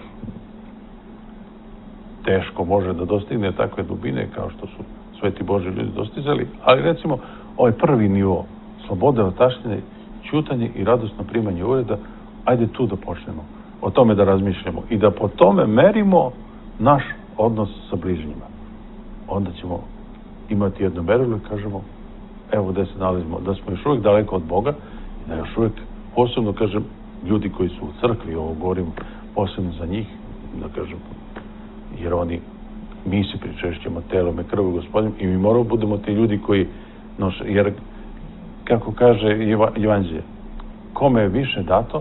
teško može da dostigne takve dubine kao što su sveti Božji ljudi dostizali, ali recimo ovaj prvi nivo, slobode od taštine, ćutanje i radosno primanje uvreda, ajde tu da počnemo, o tome da razmišljamo i da po tome merimo naš odnos sa bližnjima. Onda ćemo imati jedno merilo i kažemo, evo gde se nalazimo, da smo još uvijek daleko od Boga i da još uvijek, posebno kažem, ljudi koji su u crkvi, ovo govorim posebno za njih, da kažem, jer oni, mi se pričešćemo telom i krvom Gospodinom i mi moramo budemo ti ljudi koji noše, jer kako kaže Evanđelje, kome je više dato,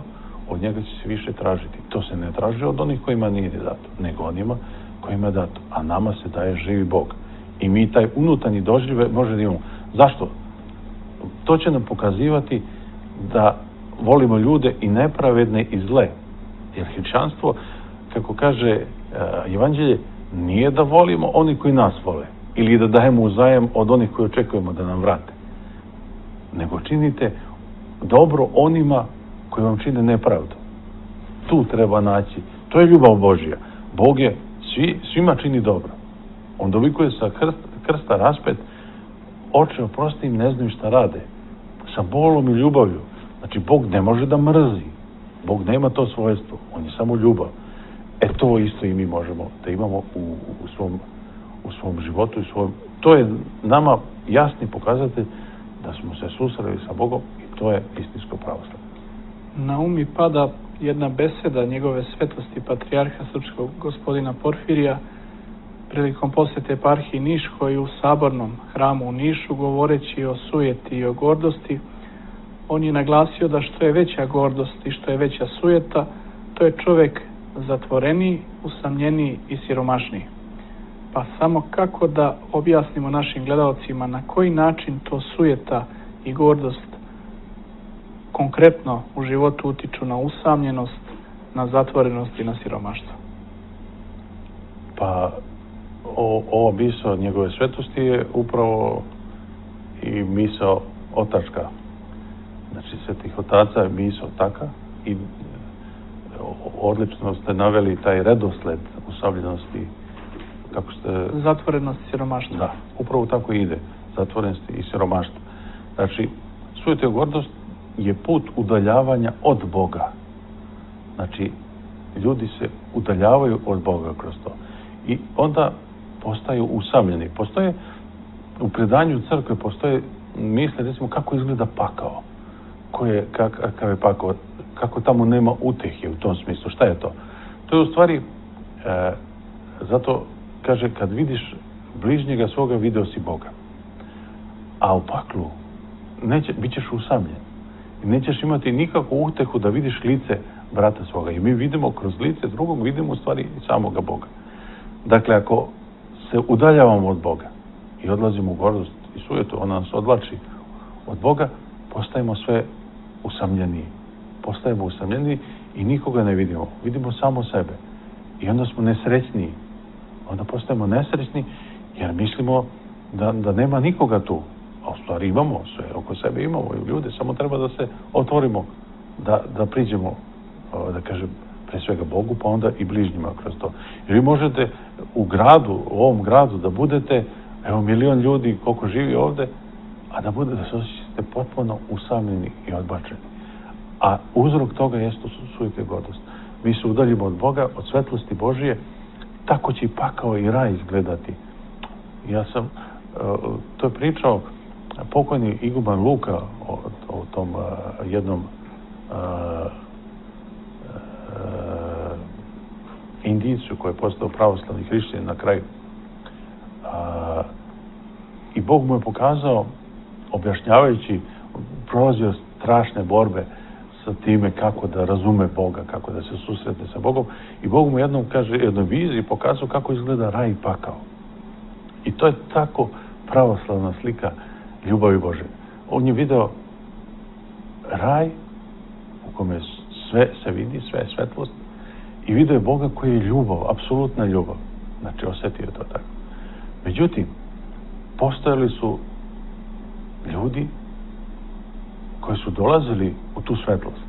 od njega će se više tražiti. To se ne traži od onih kojima nije dato, nego onima kojima je dato. A nama se daje živi Bog. I mi taj unutarnji doživljaj može da imamo. Zašto? To će nam pokazivati da volimo ljude i nepravedne i zle. Jer hrišćanstvo, kako kaže uh, Evanđelje, nije da volimo oni koji nas vole ili da dajemo uzajam od onih koji očekujemo da nam vrate. Nego činite dobro onima koji vam čine nepravdu. Tu treba naći. To je ljubav Božja. Bog je svi, svima čini dobro. On dovikuje sa krst, krsta raspet, oče oprosti im, ne znaju šta rade. Sa bolom i ljubavlju. Znači, Bog ne može da mrzi. Bog nema to svojstvo. On je samo ljubav. E to isto i mi možemo da imamo u, u, svom, u svom životu i svom... To je nama jasni pokazatelj da smo se susreli sa Bogom i to je istinsko pravoslavlje. Na um mi pada jedna beseda njegove svetosti patrijarha srpskog gospodina Porfirija prilikom posete eparhiji Niškoj u sabornom hramu u Nišu, govoreći o sujeti i o gordosti. On je naglasio da što je veća gordost i što je veća sujeta, to je čovjek zatvoreniji, usamljeniji i siromašniji. Pa samo kako da objasnimo našim gledalcima na koji način to sujeta i gordost konkretno u životu utiču na usamljenost, na zatvorenost i na siromaštvo? Pa o, ovo misao njegove svetosti je upravo i misao otačka. Znači, svetih otaca je misao taka i odlično ste naveli taj redosled usamljenosti, kako ste... Zatvorenost i siromaštvo. Da, upravo tako ide. Zatvorenost i siromaštvo. Znači, sujeta i gordost je put udaljavanja od Boga. Znači, ljudi se udaljavaju od Boga kroz to. I onda postaju usamljeni. Postoje, u predanju crkve postoje misle, recimo, kako izgleda pakao. Ko je, kakav je pakao, kako tamo nema utehe u tom smislu. Šta je to? To je u stvari, e, zato kaže, kad vidiš bližnjega svoga, video si Boga. A u paklu neće, bit ćeš usamljen. I nećeš imati nikakvu utehu da vidiš lice brata svoga. I mi vidimo kroz lice drugog, vidimo u stvari samoga Boga. Dakle, ako se udaljavamo od Boga i odlazimo u gordost i sujetu, ona nas odvlači od Boga, postajemo sve usamljeniji. Postajemo usamljeniji i nikoga ne vidimo. Vidimo samo sebe. I onda smo nesrećniji. Onda postajemo nesrećni jer mislimo da, da nema nikoga tu. A u stvari imamo sve, oko sebe imamo i ljude, samo treba da se otvorimo, da, da priđemo, da kažem, pre svega Bogu, pa onda i bližnjima kroz to. Jer vi možete u gradu, u ovom gradu, da budete, evo, milion ljudi koliko živi ovde, a da bude da se osjećate potpuno usamljeni i odbačeni. A uzrok toga jeste sujeta i gordost. Mi se udaljimo od Boga, od svetlosti Božije, tako će i pakao i raj izgledati. Ja sam, to je pričao pokojni iguman Luka o, o tom uh, jednom uh, uh, Indijcu koji je postao pravoslavni hrišćanin na kraju. Uh, I Bog mu je pokazao, objašnjavajući, prolazio strašne borbe sa time kako da razume Boga, kako da se susretne sa Bogom. I Bog mu jednom, kaže, jednoj viziji pokazao kako izgleda raj i pakao. I to je tako pravoslavna slika ljubavi Bože. On je video raj u kome sve se vidi, sve je svetlost, i video je Boga koji je ljubav, apsolutna ljubav. Znači, osjetio je to tako. Međutim, postojali su ljudi koji su dolazili u tu svetlost,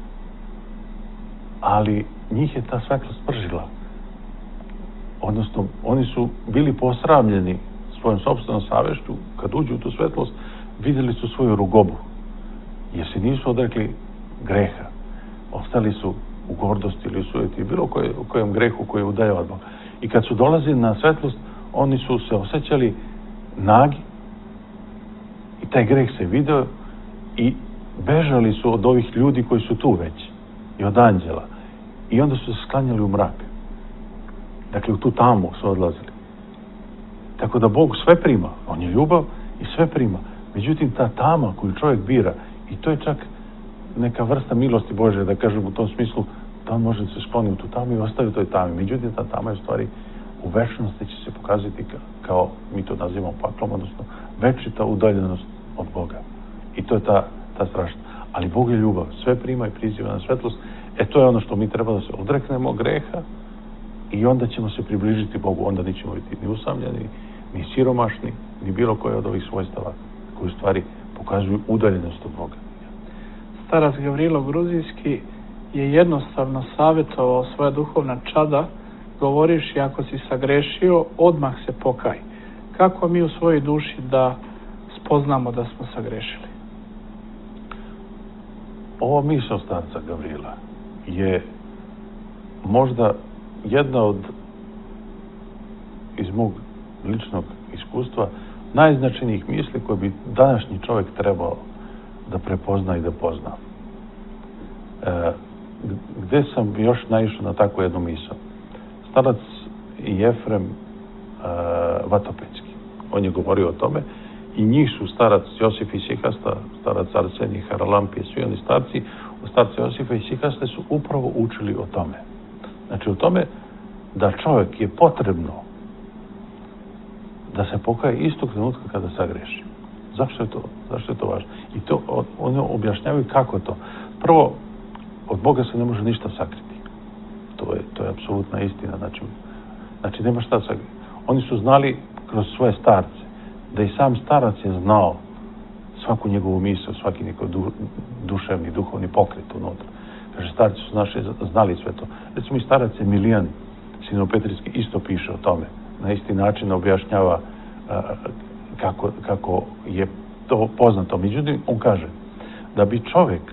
ali njih je ta svetlost pržila. Odnosno, oni su bili posramljeni svojom sopstvenom savešću. Kad uđu u tu svetlost, vidjeli su svoju rugobu, jer se nisu odrekli greha. Ostali su u gordosti ili u sujeti, bilo koje, u kojem grehu koji je udaljao od Boga. I kad su dolazili na svetlost, oni su se osjećali nagi i taj greh se video i bežali su od ovih ljudi koji su tu već i od anđela. I onda su se sklanjali u mrak. Dakle, u tu tamu su odlazili. Tako da Bog sve prima. On je ljubav i sve prima. Međutim, ta tama koju čovjek bira, i to je čak neka vrsta milosti Bože, da kažem u tom smislu, da on može da se skloni u tu tamu i ostavi u toj tami. Međutim, ta tama je u stvari u večnosti će se pokazati kao, mi to nazivamo paklom, odnosno večita udaljenost od Boga. I to je ta, ta strašna. Ali Bog je ljubav, sve prima i priziva na svetlost. E to je ono što mi treba da se odreknemo greha i onda ćemo se približiti Bogu. Onda nećemo biti ni usamljeni, ni siromašni, ni bilo koje od ovih svojstava koji u stvari pokazuju udaljenost od Boga. Starac Gavrilo Gruzijski je jednostavno savjetovao svoja duhovna čada, govoriš, ako si sagrešio, odmah se pokaj. Kako mi u svojoj duši da spoznamo da smo sagrešili? Ova misao starca Gavrila je možda jedna od, iz mog ličnog iskustva, najznačajnijih misli koje bi današnji čovjek trebao da prepozna i da pozna. E, gde sam još naišao na takvu jednu misao? Starac Jefrem e, Vatopetski, on je govorio o tome, i njih su starac Josif Isihasta, starac Arsenij Haralampije, svi oni starci, u starci Josifa Isihaste su upravo učili o tome. Znači o tome da čovjek je potrebno da se pokaje istog trenutka kada sagreši. Zašto je to? Zašto je to važno? I to oni objašnjavaju kako je to. Prvo, od Boga se ne može ništa sakriti. To je, to je apsolutna istina. Znači, znači nema šta sakriti. Oni su znali kroz svoje starce, da i sam starac je znao svaku njegovu misao, svaki njegov du, duševni, duhovni pokret unutra. Kaže, starci su naši znali sve to. Recimo i starac Emilijan Sinopetrijski isto piše o tome. Na isti način objašnjava a, kako, kako je to poznato. Međutim, on kaže da bi čovjek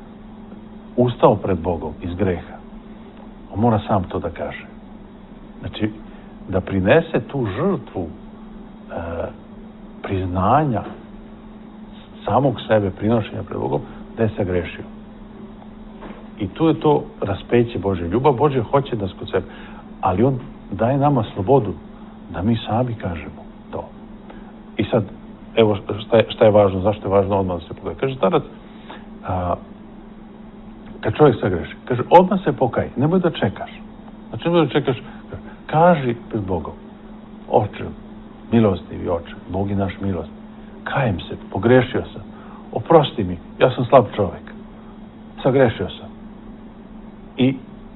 ustao pred Bogom iz greha, on mora sam to da kaže. Znači, da prinese tu žrtvu a, priznanja samog sebe, prinošenja pred Bogom, da je sagrešio. I tu je to raspeće Božje. Ljubav Božje hoće da kod sebe, ali on daje nama slobodu da mi sami kažemo to. I sad, evo šta je, šta je važno, zašto je važno odmah da se pokaje. Kaže starac, a, kad čovjek sagreši, kaže, odmah se pokaj, nemoj da čekaš. Znači, nemoj da čekaš, kaži pred Bogom, oče, milostivi oče, Bog je naš milost, kajem se, pogrešio sam, oprosti mi, ja sam slab čovjek, sagrešio sam. I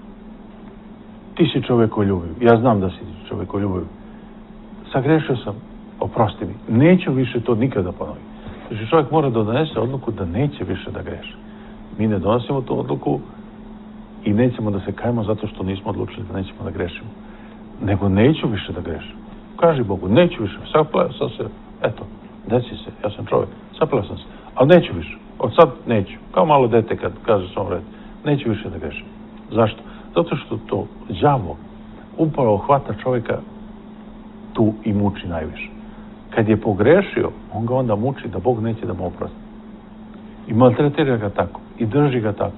ti si čovjekoljubiv, ja znam da si čovjekoljubiv, sagrešio sam, oprosti mi, neću više to nikada ponoviti. Znači čovjek mora da donese odluku da neće više da greši. Mi ne donosimo tu odluku i nećemo da se kajemo zato što nismo odlučili da nećemo da grešimo. Nego neću više da grešim. Kaži Bogu, neću više, sapleo sam se, eto, desi se, ja sam čovjek, sapleo sam se, ali neću više, od sad neću, kao malo dete kad kaže svom red, neću više da grešim. Zašto? Zato što to đavo upravo hvata čovjeka tu i muči najviše. Kad je pogrešio, on ga onda muči da Bog neće da mu oprosti. I maltretira ga tako, i drži ga tako.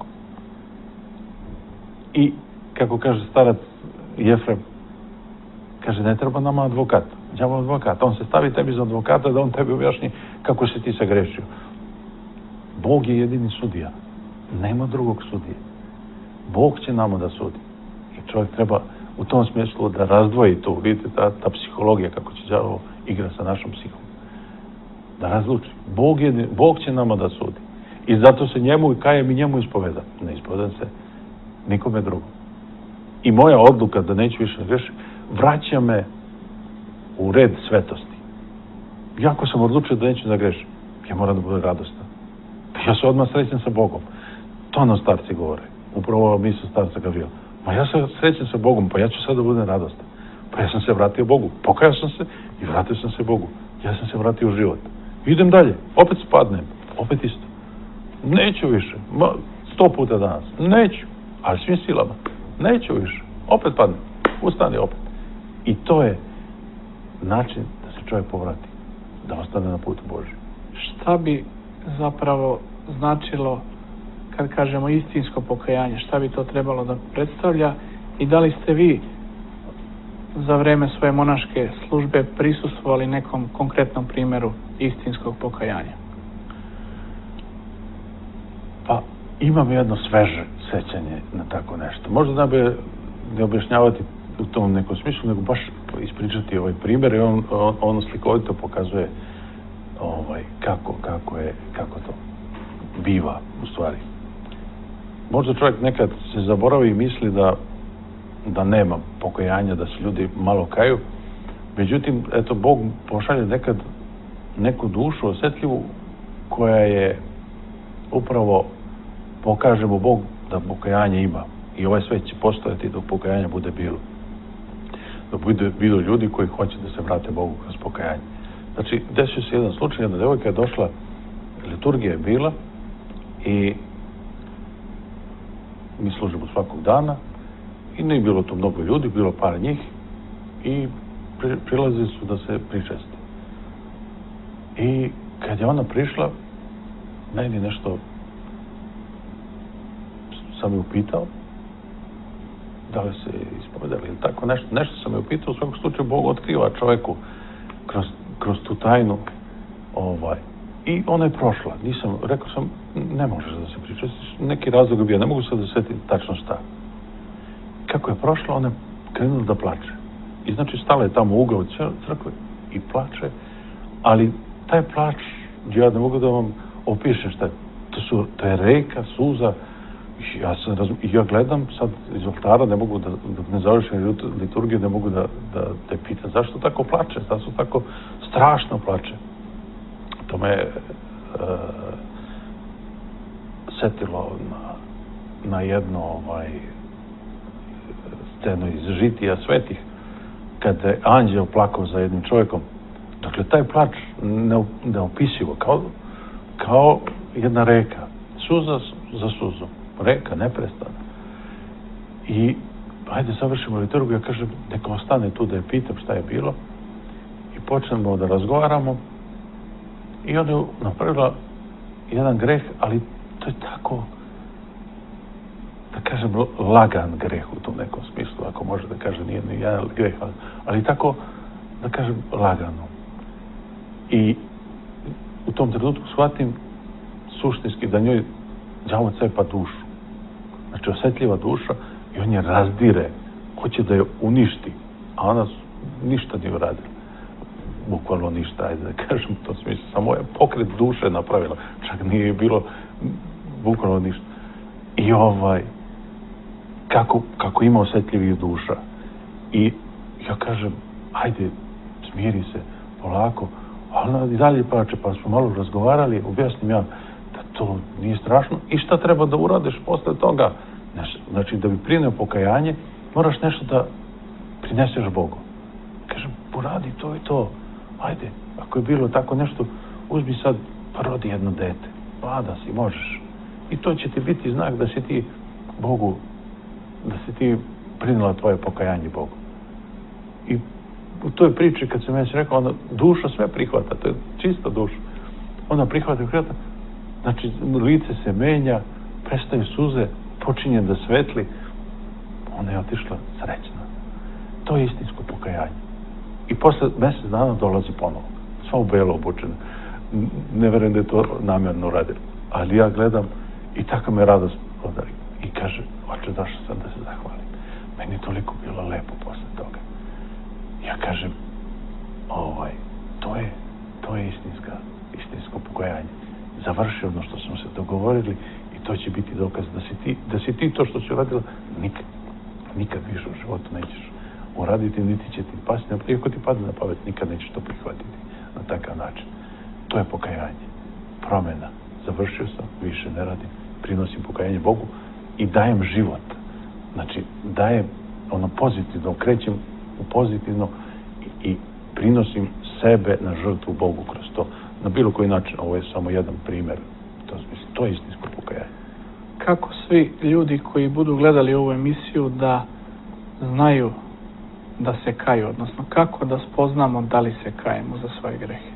I, kako kaže starac Jefrem, kaže, ne treba nama advokat, đavo advokat. On se stavi tebi za advokata da on tebi objašnji kako se ti sagrešio. Bog je jedini sudija. Nema drugog sudije. Bog će nama da sudi. I čovjek treba u tom smislu da razdvoji to. Vidite, ta, ta psihologija, kako će đavo igra sa našom psihom. Da razluči. Bog, je, Bog će nama da sudi. I zato se njemu i kajem i njemu ispoveda. Ne ispovedam se nikome drugom. I moja odluka da neću više grešiti, vraća me u red svetosti. Jako sam odlučio da neću da grešim, ja moram da budem radostan. Ja se odmah srećem sa Bogom. To nam starci govore. Upravo ova misla starca Gavrila. Ma ja se srećem sa Bogom, pa ja ću sad da budem radostan. Pa ja sam se vratio Bogu. Pokajao sam se i vratio sam se Bogu. Ja sam se vratio u život. Idem dalje. Opet spadnem. Opet isto. Neću više. Ma, sto puta danas. Neću. Ali svim silama. Neću više. Opet padnem. Ustane opet. I to je način da se čovjek povrati. Da ostane na putu Božju. Šta bi zapravo značilo kad kažemo istinsko pokajanje? Šta bi to trebalo da predstavlja? I da li ste vi za vreme svoje monaške službe prisustvovali nekom konkretnom primjeru istinskog pokajanja? Pa, imam jedno sveže sećanje na tako nešto. Možda ne bi ne objašnjavati u tom nekom smislu, nego baš ispričati ovaj primjer i on, on, on slikovito pokazuje ovaj, kako, kako, je, kako to biva u stvari. Možda čovjek nekad se zaboravi i misli da, da nema pokajanja, da se ljudi malo kaju. Međutim, eto, Bog pošalje nekad neku dušu osjetljivu koja je upravo, pokažemo Bog da pokajanje ima. I ovaj svet će postojati dok pokajanja bude bilo. Dok bude bilo ljudi koji hoće da se vrate Bogu kroz pokajanje. Znači, desio se jedan slučaj, jedna devojka je došla, liturgija je bila i mi služimo svakog dana i nije bilo tu mnogo ljudi, bilo par njih i pri, prilazili su da se pričesti. I kad je ona prišla, meni nešto sam je upitao da li se ispovedali ili tako nešto, nešto sam je upitao, u svakom slučaju Bog otkriva čovjeku kroz, kroz tu tajnu ovaj. I ona je prošla, nisam, rekao sam, ne možeš da se pričestiš, neki razlog je bio, ne mogu se da setim tačno šta. Kako je prošla, ona je krenula da plače. I znači stala je tamo u ugao crkve i plače, ali taj plač, ja ne mogu da vam opišem šta je, to, su, to je reka, suza, ja, sam razum, ja gledam sad iz oltara, ne mogu da, dok ne završim liturgiju, ne mogu da, da te pitam zašto tako plače, zašto tako strašno plače. To me e, setilo na, na jedno ovaj, scenu iz Žitija svetih, kada je anđeo plakao za jednim čovjekom. Dakle, taj plač neopisivo, kao, kao jedna reka, suza za suzom, reka neprestana. I ajde završimo liturgiju, ja kažem, neka ostane tu da je pitam šta je bilo i počnemo da razgovaramo. I ona je napravila jedan greh, ali to je tako, da kažem, lagan greh u tom nekom smislu, ako može da kaže, nije ni jedan greh, ali, ali tako, da kažem, lagano. I u tom trenutku shvatim suštinski da njoj đavo cepa dušu. Znači, osjetljiva duša i on je razdire, hoće da je uništi, a ona ništa nije uradila. Bukvalno ništa, ajde da kažem to smislu, samo je pokret duše napravila, čak nije bilo bukvalno ništa. I ovaj, kako, kako ima osjetljivih duša. I ja kažem, ajde, smiri se, polako, ali i dalje plače, pa smo malo razgovarali, objasnim ja da to nije strašno i šta treba da uradiš posle toga. Znači, da bi prineo pokajanje, moraš nešto da prineseš Bogu. Kažem, uradi to i to. Ajde, ako je bilo tako nešto, uzmi sad, pa rodi jedno dete. Pa da si, možeš. I to će ti biti znak da si ti Bogu, da si ti prinela tvoje pokajanje Bogu. I u toj priči, kad sam već rekao, ona duša sve prihvata, to je čista duša. Ona prihvata i prihvata, znači lice se menja, prestaju suze, počinje da svetli, ona je otišla srećna. To je istinsko pokajanje. I posle mjesec dana dolazi ponovo. Sva u belo obučena. Ne verujem da je to namjerno radilo. Ali ja gledam i tako me radost odari. I kaže, oče, došao sam da se zahvalim. Meni je toliko bilo lepo posle toga. Ja kažem, ovaj, to je, to je istinska, istinsko pokajanje. Završi ono što smo se dogovorili i to će biti dokaz da si ti, da si ti to što si uradila nikad, nikad više u životu nećeš uraditi, niti će ti pasti, iako ti padne na pamet, nikad nećeš to prihvatiti na takav način. To je pokajanje, promjena. Završio sam, više ne radim, prinosim pokajanje Bogu i dajem život. Znači, dajem ono pozitivno, krećem u pozitivno i, i prinosim sebe na žrtvu Bogu kroz to. Na bilo koji način, ovo je samo jedan primjer. To, mislim, to je istinsko pokajanje. Kako svi ljudi koji budu gledali ovu emisiju da znaju da se kaju, odnosno kako da spoznamo da li se kajemo za svoje grehe?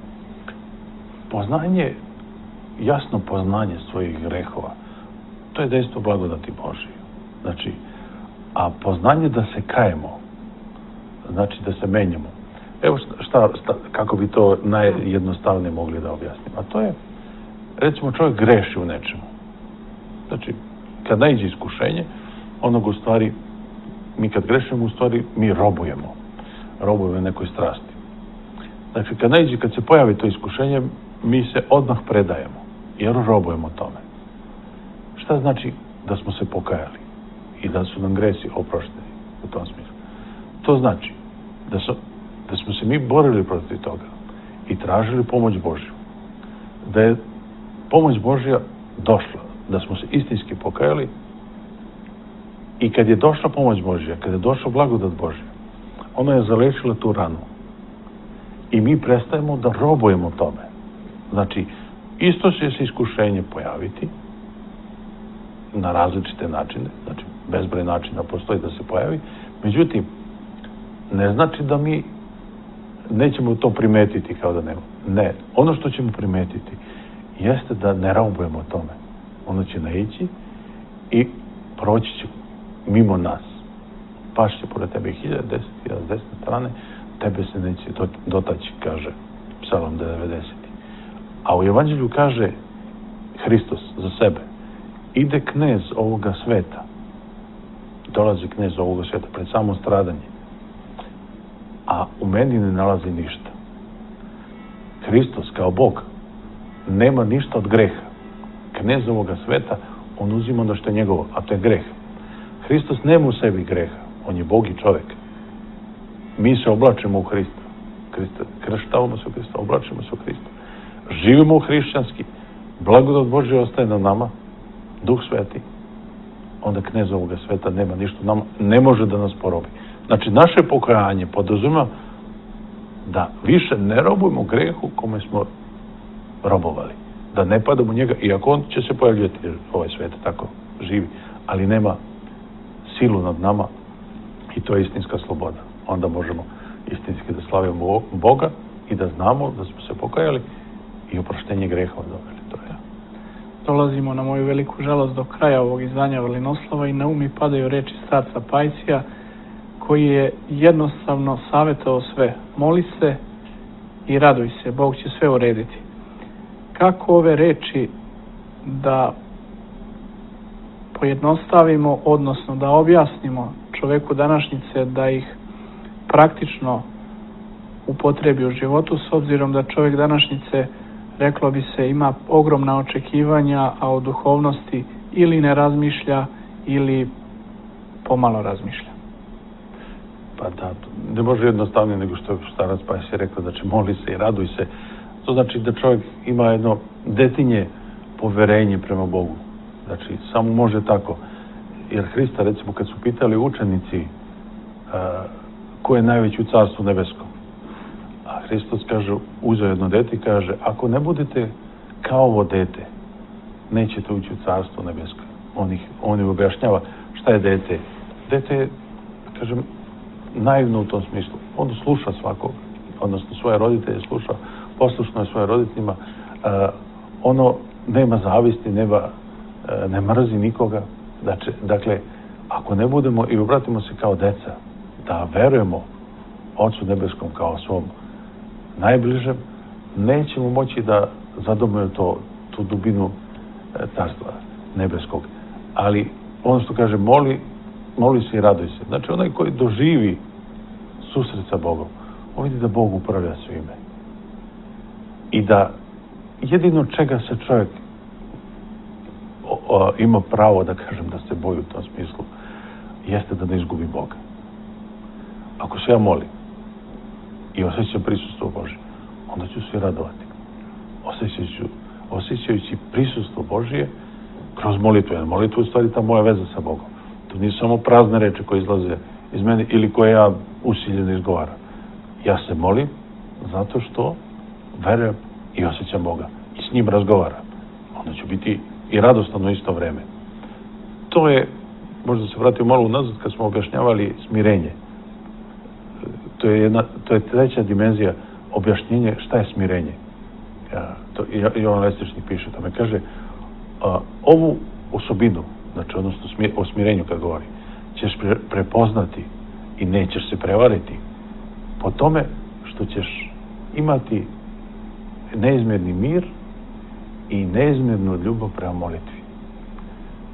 Poznanje, jasno poznanje svojih grehova, to je dejstvo blagodati Božije. Znači, a poznanje da se kajemo, znači da se menjamo. Evo šta, šta, kako bi to najjednostavnije mogli da objasnimo. A to je, recimo, čovjek greši u nečemu. Znači, kad naiđe iskušenje, onog u stvari, mi kad grešimo, u stvari, mi robujemo. Robujemo nekoj strasti. Znači, kad naiđe, kad se pojavi to iskušenje, mi se odmah predajemo, jer robujemo tome. Šta znači da smo se pokajali i da su nam gresi oprošteni u tom smislu? To znači da, su, da smo se mi borili protiv toga i tražili pomoć Božju. Da je pomoć Božja došla, da smo se istinski pokajali i kad je došla pomoć Božja, kad je došla blagodat Božja, ona je zalečila tu ranu. I mi prestajemo da robujemo tome. Znači, isto će se iskušenje pojaviti na različite načine, znači bezbroj načina postoji da se pojavi, međutim, ne znači da mi nećemo to primetiti kao da nema. Ne, ono što ćemo primetiti jeste da ne robujemo tome. Ono će naići i proći će mimo nas. Pašće pored tebe hiljada, deset hiljada s desne strane, tebe se neće dotaći, kaže Psalam devedeset. A u Evanđelju kaže Hristos za sebe, ide knez ovoga sveta, dolazi knez ovoga sveta pred samo stradanje, a u meni ne nalazi ništa. Hristos kao Bog nema ništa od greha. Knez ovoga sveta, on uzima ono što je njegovo, a to je greh. Hristos nema u sebi greha, on je Bog i čovjek. Mi se oblačimo u Hrista. Hrista krštavamo se u Hrista, oblačimo se u Hrista. Živimo hrišćanski, blagodat Božja ostaje na nama, Duh Sveti, onda knez ovoga sveta nema ništa nama, ne može da nas porobi. Znači, naše pokajanje podrazumeva da više ne robujemo grehu kome smo robovali. Da ne padamo u njega, iako on će se pojavljati, jer ovaj svet tako živi, ali nema silu nad nama i to je istinska sloboda. Onda možemo istinski da slavimo Boga i da znamo da smo se pokajali i oproštenje grehova dobili. To je. Dolazimo na moju veliku žalost do kraja ovog izdanja Vrlinoslova i na um mi padaju reči starca Pajcija, koji je jednostavno savjetovao sve. Moli se i raduj se, Bog će sve urediti. Kako ove reči da pojednostavimo, odnosno da objasnimo čoveku današnjice, da ih praktično upotrebi u životu, s obzirom da čovjek današnjice, reklo bi se, ima ogromna očekivanja, a o duhovnosti ili ne razmišlja ili pomalo razmišlja. Pa da, ne može jednostavnije nego što je starac Pajs je rekao, znači moli se i raduj se. To znači da čovjek ima jedno detinje poverenje prema Bogu. Znači, samo može tako. Jer Hrista, recimo, kad su pitali učenici a, ko je najveći u carstvu nebeskom, a Hristos kaže, uzeo jedno dete i kaže, ako ne budete kao ovo dete, nećete ući u carstvo nebesko. On ih, on ih objašnjava šta je dete. Dete je, kažem, naivno u tom smislu. On sluša svakog, odnosno svoje roditelje sluša, poslušno je svoje roditeljima. Uh, ono nema zavisti, nema, uh, ne mrzi nikoga. Znači, dakle, ako ne budemo i obratimo se kao deca, da verujemo Ocu nebeskom kao svom najbližem, nećemo moći da zadomimo to, tu dubinu uh, carstva nebeskog. Ali ono što kaže, moli, moli se i raduj se. Znači, onaj koji doživi susret sa Bogom, on vidi da Bog upravlja svime. I da jedino čega se čovjek o, o, ima pravo, da kažem, da se boji u tom smislu, jeste da ne izgubi Boga. Ako se ja molim i osjećam prisustvo Božje, onda ću se radovati. Osjećajući, osjećajući prisustvo Božje kroz molitvu. Jer molitva je u stvari ta moja veza sa Bogom. To nisu samo prazne reči koje izlaze iz mene ili koje ja usiljeno izgovaram. Ja se molim zato što verujem i osjećam Boga. I s njim razgovaram. Onda ću biti i radostan u isto vreme. To je, možda se vratimo malo unazad kad smo objašnjavali smirenje. To je, jedna, to je treća dimenzija objašnjenja šta je smirenje. Ja, to, Jovan Lestičnik piše tome. Kaže, a, ovu osobinu, znači odnosno smir, o smirenju kad govori, ćeš pre, prepoznati i nećeš se prevariti po tome što ćeš imati neizmjerni mir i neizmjernu ljubav prema molitvi.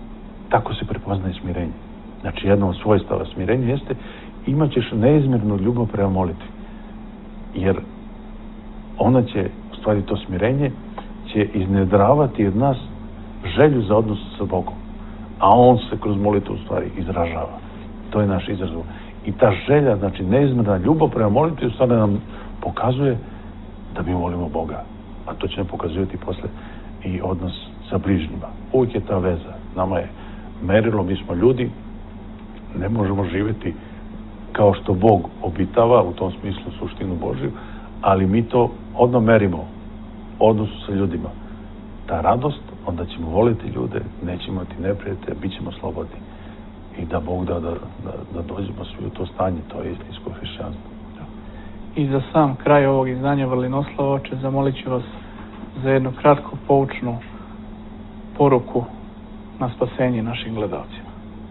tako se prepoznaje smirenje. Znači, jedno od svojstava smirenja jeste imat ćeš neizmjernu ljubav prema molitvi. Jer ona će, u stvari to smirenje, će iznedravati od nas želju za odnos sa Bogom. A on se kroz molitvu u stvari izražava. To je naš izrazov. I ta želja, znači neizmjerna ljubav prema molitvi, u stvari nam pokazuje da mi volimo Boga. A to će nam pokazivati posle i odnos sa bližnjima. Uvijek je ta veza. Nama je merilo, mi smo ljudi, ne možemo živjeti kao što Bog obitava, u tom smislu suštinu Božju, ali mi to odmah merimo u odnosu sa ljudima. Ta radost, onda ćemo voliti ljude, nećemo imati neprijatelje, bit ćemo slobodni. I da Bog da, da, da, da dođemo svi u to stanje, to je istinsko hrišćanstvo. I za sam kraj ovog izdanja Vrlinoslava, oče, zamolit ću vas za jednu kratku poučnu poruku na spasenje našim gledalcima.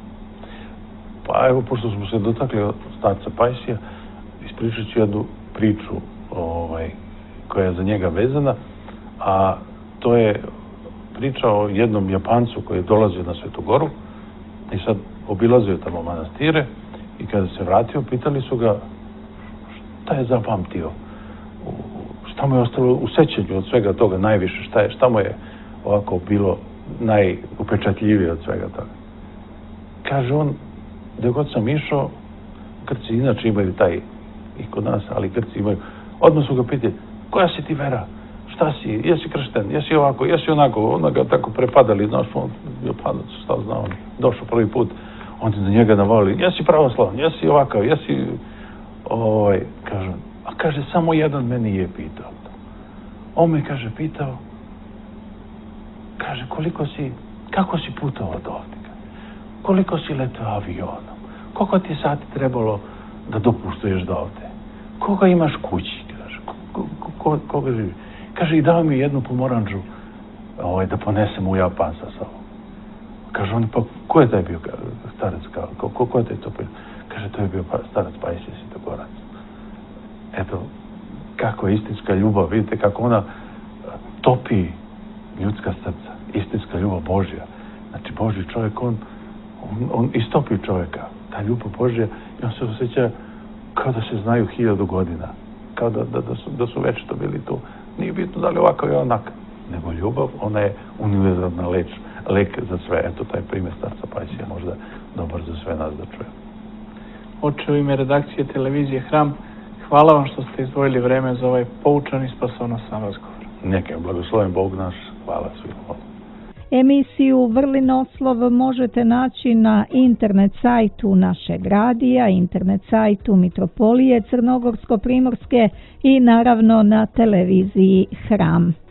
Pa evo, pošto smo se dotakli od starca Pajsija, ispričat ću jednu priču ovaj, koja je za njega vezana, a to je priča o jednom Japancu koji je dolazio na Svetu Goru i sad obilazio tamo manastire i kada se vratio, pitali su ga šta je zapamtio, šta mu je ostalo u sećanju od svega toga najviše, šta je, šta mu je ovako bilo najupečatljivije od svega toga. Kaže on, gdje god sam išao, Grci inače imaju taj, i kod nas, ali Grci imaju, odmah su ga pitali, koja si ti vera? Šta si? Jesi kršten? Jesi ovako? Jesi onako? Onda ga tako prepadali, znaš, on, Japanac, šta zna on, došao prvi put, on ti na njega navali, jesi pravoslavan, jesi ovakav, jesi, ovaj, kaže, a kaže, samo jedan meni je pitao. On me, kaže, pitao, kaže, koliko si, kako si putovao do ovdje? Koliko si letao avionom? Koliko ti sati trebalo da dopustuješ do ovdje? Koga imaš kući? Kaže, ko, ko, ko, koga živi? Kaže, i dao mi jednu pomoranđu ovaj, da ponesem u Japan sa sobom. Kaže, on, pa ko je taj bio starac? Ko, ko, ko je taj to bio? Kaže, to je bio pa, starac Pajsija Svetogorac. Eto, kako je istinska ljubav, vidite kako ona topi ljudska srca. Istinska ljubav Božja. Znači, Božji čovjek, on, on, on istopi čovjeka. Ta ljubav Božja, i on se osjeća kao da se znaju hiljadu godina. Kao da, da, da, su, da su večito bili tu. Nije bitno da li ovako i onak. Nego ljubav, ona je univerzalna leč, lek za sve. Eto, taj primjer starca Pajsija možda dobar za sve nas da čuje. Oče, u ime redakcije televizije Hram, hvala vam što ste izdvojili vreme za ovaj poučan i spasonosan razgovor. Neka blagoslovim Bog naš. Hvala svima. Emisiju Vrlinoslov možete naći na internet sajtu našeg radija, internet sajtu Mitropolije Crnogorsko-Primorske i naravno na televiziji Hram.